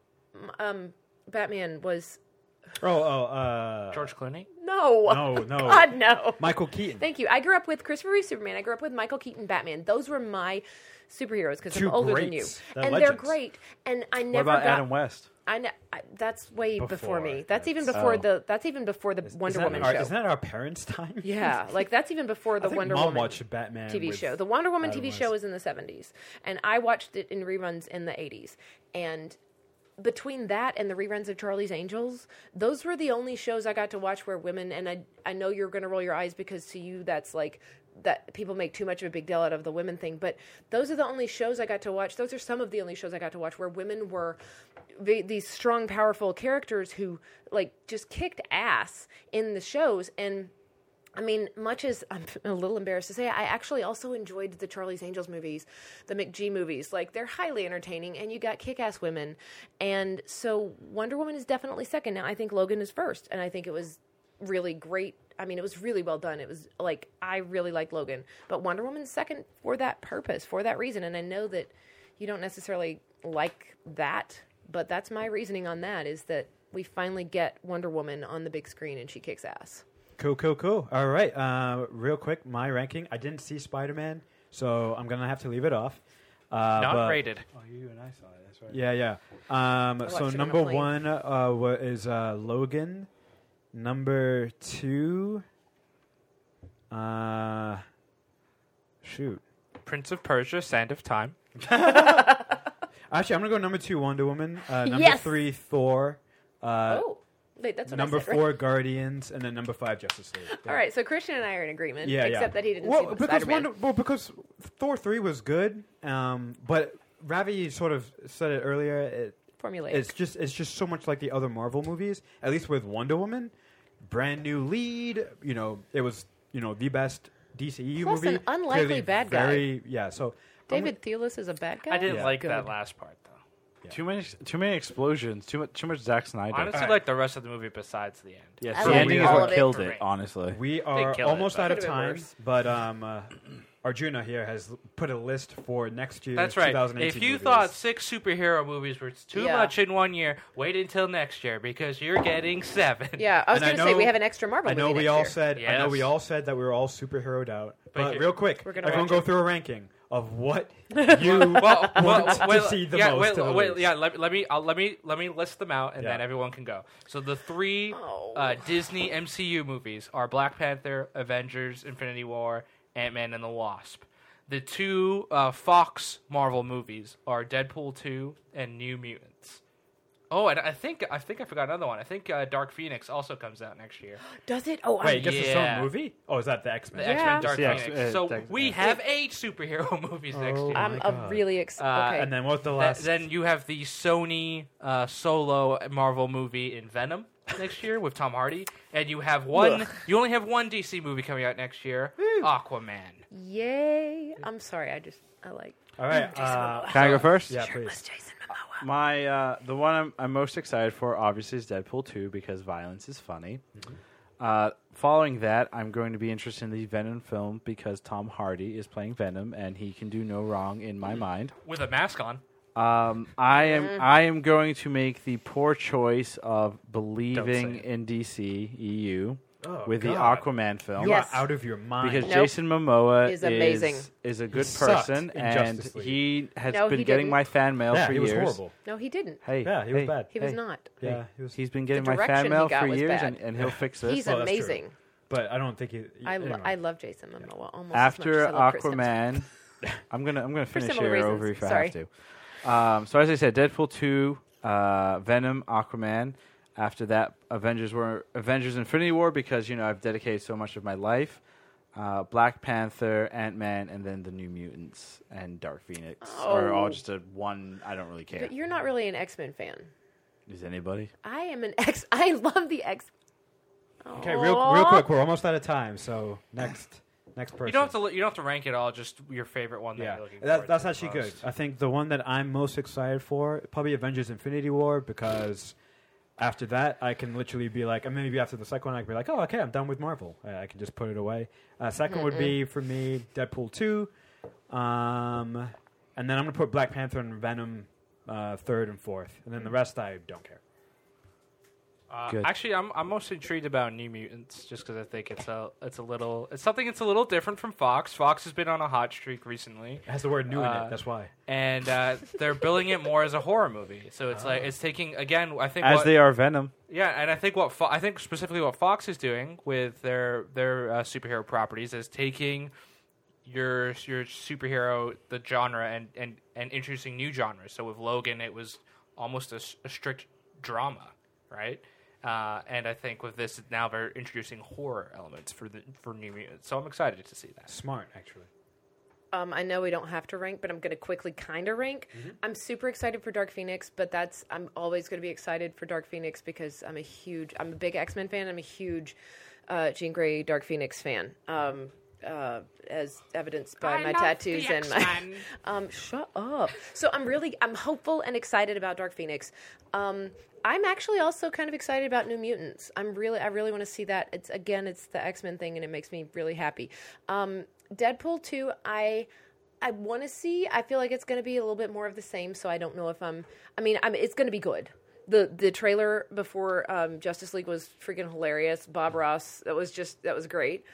Um Batman was Oh, oh, uh, George Clooney? no. No, no. God no. Michael Keaton. Thank you. I grew up with Christopher Reeve Superman. I grew up with Michael Keaton Batman. Those were my superheroes because I'm Two older than you, greats. They're and legends. they're great. And I What never about got. Adam West? I, ne- I that's way before, Before. me. That's, even That's- before Oh. the. That's even before the Wonder isn't Woman that our, show. Isn't that our parents' time? Yeah, like that's even before I the think Wonder Mom Woman watched Batman T V with show. The Wonder Woman Adam T V West. show was in the seventies, and I watched it in reruns in the eighties. And between that and the reruns of Charlie's Angels, those were the only shows I got to watch where women. And I I know you're going to roll your eyes because to you that's like that people make too much of a big deal out of the women thing. But those are the only shows I got to watch. Those are some of the only shows I got to watch where women were the, these strong, powerful characters who like just kicked ass in the shows. And I mean, much as I'm a little embarrassed to say, I actually also enjoyed the Charlie's Angels movies, the McG movies. Like, they're highly entertaining, and you got kick-ass women. And so Wonder Woman is definitely second. Now, I think Logan is first, and I think it was really great. I mean, it was really well done. It was, like, I really liked Logan. But Wonder Woman's second for that purpose, for that reason. And I know that you don't necessarily like that, but that's my reasoning on that, is that we finally get Wonder Woman on the big screen, and she kicks ass. Cool, cool, cool. All right. Uh, real quick, my ranking. I didn't see Spider-Man, so I'm going to have to leave it off. Uh, Not but- rated. Oh, you and I saw it. That's right. Yeah, yeah. Um, watched so it on a number plane. one uh, wa- is uh, Logan. Number two, uh, shoot. Prince of Persia: Sand of Time. Actually, I'm gonna go number two, Wonder Woman. Uh, number Yes! three, Thor. Uh, oh, wait, that's what number I said, four, right? Guardians, and then number five, Justice League. Yeah. All right, so Christian and I are in agreement, Yeah, except yeah. that he didn't well, see because Spider-Man. Wonder, well, because Thor three was good, um, but Ravi sort of said it earlier. It, Formulaic. It's just it's just so much like the other Marvel movies. At least with Wonder Woman, brand new lead. You know, it was you know the best D C E U Plus movie. an unlikely Clearly bad guy. very, Yeah. So I'm David Thewlis is a bad guy? I didn't Yeah. like Good. that last part though. Yeah. Too many, too many explosions. Too much, too much Zack Snyder. Honestly, Alright. like the rest of the movie besides the end. Yes, I the like ending is all what of it. killed Great. it. Honestly, We are kill it, almost but- out of Could've been time, worse. but um, uh, Arjuna here has l- put a list for next year's That's right. twenty eighteen If you movies. thought six superhero movies were too Yeah. much in one year, wait until next year because you're getting seven. Yeah, I was And I going to say we know- have an extra Marvel I know movie we next all year. said I know we Yes. all said that we were all superheroed out, But but, here- real quick, We're gonna everyone rank go through a ranking of what you well, well, want to well, see the yeah, most. wait, to the wait, list. yeah. Let, let me, I'll, let me, let me list them out, and Yeah. then everyone can go. So the three Oh. uh, Disney M C U movies are Black Panther, Avengers: Infinity War, Ant-Man and the Wasp. The two uh, Fox Marvel movies are Deadpool two and New Mutants. Oh, and I think I think I forgot another one. I think uh, Dark Phoenix also comes out next year. Does it? Oh, Wait, I'm, it gets its Yeah. own movie? Oh, is that the X The Men? Yeah. X-Men Dark Yeah, Phoenix. uh, so Dark- we uh, have eight superhero movies next Oh year. I'm my a God. really ex- Uh, okay. And then what's the Th- last? then you have the Sony uh, solo Marvel movie in Venom next year with Tom Hardy, and you have one. Ugh. You only have one D C movie coming out next year, Aquaman. Yay! I'm sorry. I just I like All right. Uh, can I go first? yeah, shirtless please. Jason Momoa. My uh, the one I'm, I'm most excited for, obviously, is Deadpool two because violence is funny. Uh, following that, I'm going to be interested in the Venom film because Tom Hardy is playing Venom and he can do no wrong in my mind. With a mask on. Um, I am I am going to make the poor choice of believing it. in D C E U Oh, with the God. Aquaman film. You Yes. are out of your mind. Because Nope. Jason Momoa Is amazing. is, is a good sucked person, in and Justice League. he has No, been he getting didn't. my fan mail yeah, for he was years. horrible. No, he didn't. Hey, Yeah, he was hey, bad. He was hey. not. Yeah, he was. He's been getting The my fan direction he mail got for was years, bad. and, and he'll fix this. He's Oh, that's true. amazing. But I don't think he. I, lo- anyway. I love Jason Momoa almost After as much as I love Chris Hemsworth. Aquaman, I'm gonna I'm gonna For finish similar here reasons. over if I Sorry. have to. Um, so as I said, Deadpool two, uh, Venom, Aquaman. After that, Avengers were Avengers Infinity War because you know I've dedicated so much of my life. Uh, Black Panther, Ant Man, and then the New Mutants and Dark Phoenix are all Oh. just a one. I don't really care. But you're not really an X-Men fan. Is anybody? I am an X. I love the X. Okay, real real quick. We're almost out of time. So next next person. You don't have to. li- You don't have to rank it all. Just your favorite one. That Yeah, you're looking that, forward that's to actually the good. most. I think the one that I'm most excited for probably Avengers: Infinity War because after that I can literally be like, and maybe after the second one I can be like, oh, okay, I'm done with Marvel. Uh, I can just put it away. Uh, 2nd would be for me Deadpool two, um, and then I'm gonna put Black Panther and Venom uh, third and fourth, and then the rest I don't care. Uh, Good. actually, I'm I'm most intrigued about New Mutants just because I think it's a it's a little it's something that's a little different from Fox. Fox has been on a hot streak recently, It has the word new in Uh, it. That's why. and uh, they're billing it more as a horror movie. So it's like it's taking again. I think As what, they are Venom. yeah, and I think what Fo- I think specifically what Fox is doing with their their uh, superhero properties is taking your your superhero the genre and and and introducing new genres. So with Logan, it was almost a, s- a strict drama, right? Uh, and I think with this now they're introducing horror elements for the for New Mutants. So I'm excited to see that. Smart, actually. Um, I know we don't have to rank, but I'm going to quickly kind of rank. Mm-hmm. I'm super excited for Dark Phoenix, but that's I'm always going to be excited for Dark Phoenix because I'm a huge, I'm a big X-Men fan. I'm a huge uh, Jean Grey Dark Phoenix fan, um, uh, as evidenced by my tattoos and my. Um, shut up. So I'm really, I'm hopeful and excited about Dark Phoenix. Um, I'm actually also kind of excited about New Mutants. I'm really, I really want to see that. It's again, it's the X-Men thing, and it makes me really happy. Um, Deadpool two, I, I want to see. I feel like it's going to be a little bit more of the same. So I don't know if I'm. I mean, I'm. It's going to be good. The the trailer before um, Justice League was freaking hilarious. Bob Ross, that was just that was great.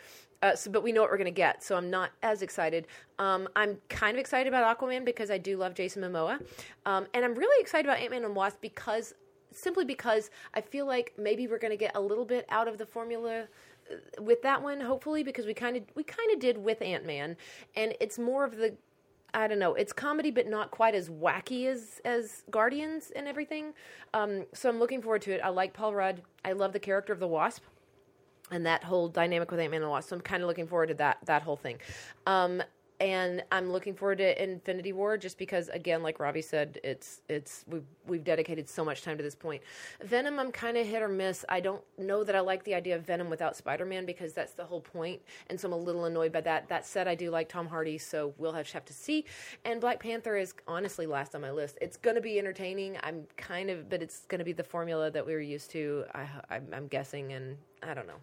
Uh, so, but we know what we're going to get, so I'm not as excited. Um, I'm kind of excited about Aquaman because I do love Jason Momoa, um, and I'm really excited about Ant-Man and Wasp because simply because I feel like maybe we're going to get a little bit out of the formula uh, with that one, hopefully, because we kind of we kind of did with Ant-Man, and it's more of the I don't know. It's comedy, but not quite as wacky as as Guardians and everything. Um, so I'm looking forward to it. I like Paul Rudd. I love the character of the Wasp. And that whole dynamic with Ant-Man and the Wasp. So I'm kind of looking forward to that that whole thing. Um, and I'm looking forward to Infinity War just because, again, like Robbie said, it's it's we've, we've dedicated so much time to this point. Venom, I'm kind of hit or miss. I don't know that I like the idea of Venom without Spider-Man because that's the whole point. And so I'm a little annoyed by that. That said, I do like Tom Hardy, so we'll have, have to see. And Black Panther is honestly last on my list. It's going to be entertaining. I'm kind of, but it's going to be the formula that we were used to, I, I'm, I'm guessing, and I don't know.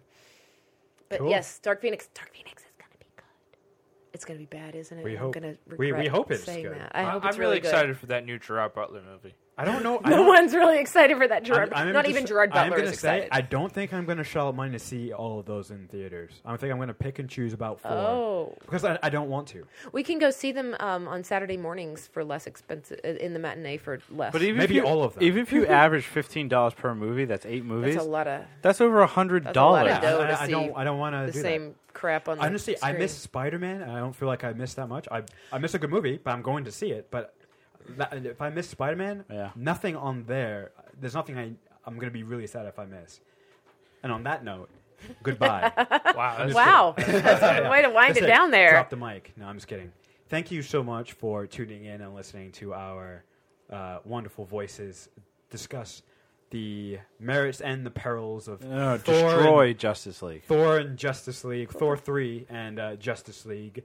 But Cool. yes, Dark Phoenix. Dark Phoenix is gonna be good. It's gonna be bad, isn't it? We I'm hope- gonna we- we regret hope it's saying good. that. I I- hope I'm it's really good. excited for that new Gerard Butler movie. I don't know. I No don't, one's really excited for that Gerard. I'm- I'm not just- even Gerard I'm Butler gonna is say, excited. I don't think I'm going to shell out money to see all of those in theaters. I think I'm going to pick and choose about four. Oh. Because I, I don't want to. We can go see them um, on Saturday mornings for less expensive in the matinee for less. But even Maybe if you, all of them. Even if you average fifteen dollars per movie, that's eight movies. that's a lot of That's over a hundred That's a lot dollars. of dough. I, to I, I see don't. I don't want to the do same that. crap on the Honestly, I screen. miss Spider-Man, and I don't feel like I missed that much. I I miss a good movie, but I'm going to see it. But that, if I miss Spider-Man, Yeah. nothing on there. There's nothing I. I'm going to be really sad if I miss. And on that note, goodbye. Wow. That's Wow, that's a way to wind That's it down there. Drop the mic. No, I'm just kidding. Thank you so much for tuning in and listening to our uh, wonderful voices discuss the merits and the perils of No, Thor destroy and, Justice League. Thor and Justice League, Thor three and uh, Justice League.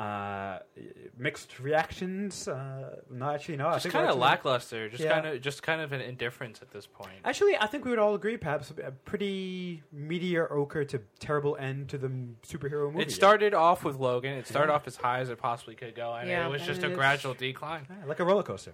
Uh, mixed reactions. Uh, no, actually, no. I Just think kind we're of actually- lackluster. Just Yeah. kind of, just kind of an indifference at this point. Actually, I think we would all agree, perhaps a pretty mediocre to terrible end to the m- superhero movie. It started off with Logan. It started off as high as it possibly could go, and Yeah. it was just And a it's- gradual decline. Yeah, like a roller coaster.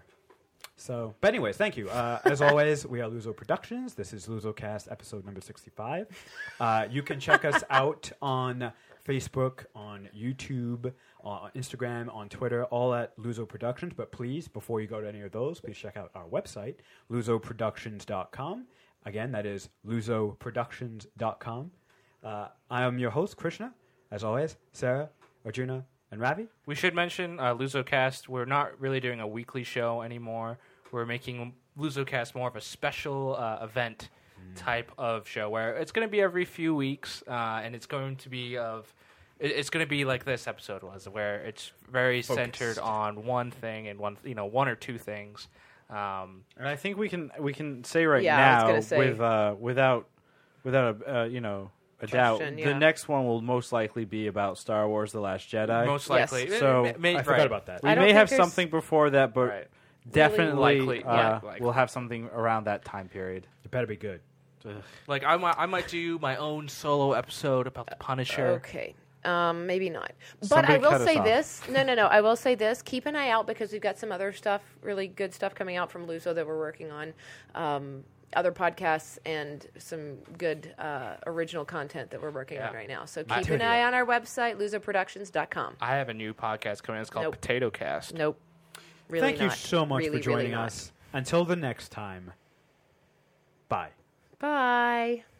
So, but anyways, thank you. Uh, as always, we are Luzo Productions. This is LuzoCast episode number sixty-five. Uh, you can check us out on Facebook, on YouTube, on Instagram, on Twitter, all at Luzo Productions. But please, before you go to any of those, please check out our website, luzo productions dot com. Again, that is luzo productions dot com. Uh, I am your host, Krishna. As always, Sarah, Arjuna, and Ravi. We should mention uh, LuzoCast. We're not really doing a weekly show anymore. We're making LuzoCast more of a special uh, event type of show where it's going to be every few weeks, uh, and it's going to be of. it- It's going to be like this episode was, where it's very Focused. centered on one thing and one, you know, one or two things. Um, And I think we can we can say right Yeah, I was now gonna say- with uh, without without a uh, you know a doubt, Question, the yeah. next one will most likely be about Star Wars: The Last Jedi. most Yes. likely, So, It may- I forgot right. about that. we I don't may think have there's- something before that, but Right. definitely Likely, uh, yeah, likely. we'll have something around that time period. It better be good. Like I might, I might do my own solo episode about the Punisher. Okay. Um, maybe not. But Somebody I will cut us say off. this. No, no, no. I will say this. Keep an eye out because we've got some other stuff, really good stuff coming out from Luzo that we're working on. Um, other podcasts and some good uh, original content that we're working Yeah. on right now. So I- keep an eye on our website, luzo productions dot com. I have a new podcast coming. It's called Nope. Potato Cast. Nope. Really Thank you not. so much Really, for joining really not. us. Until the next time, bye. Bye.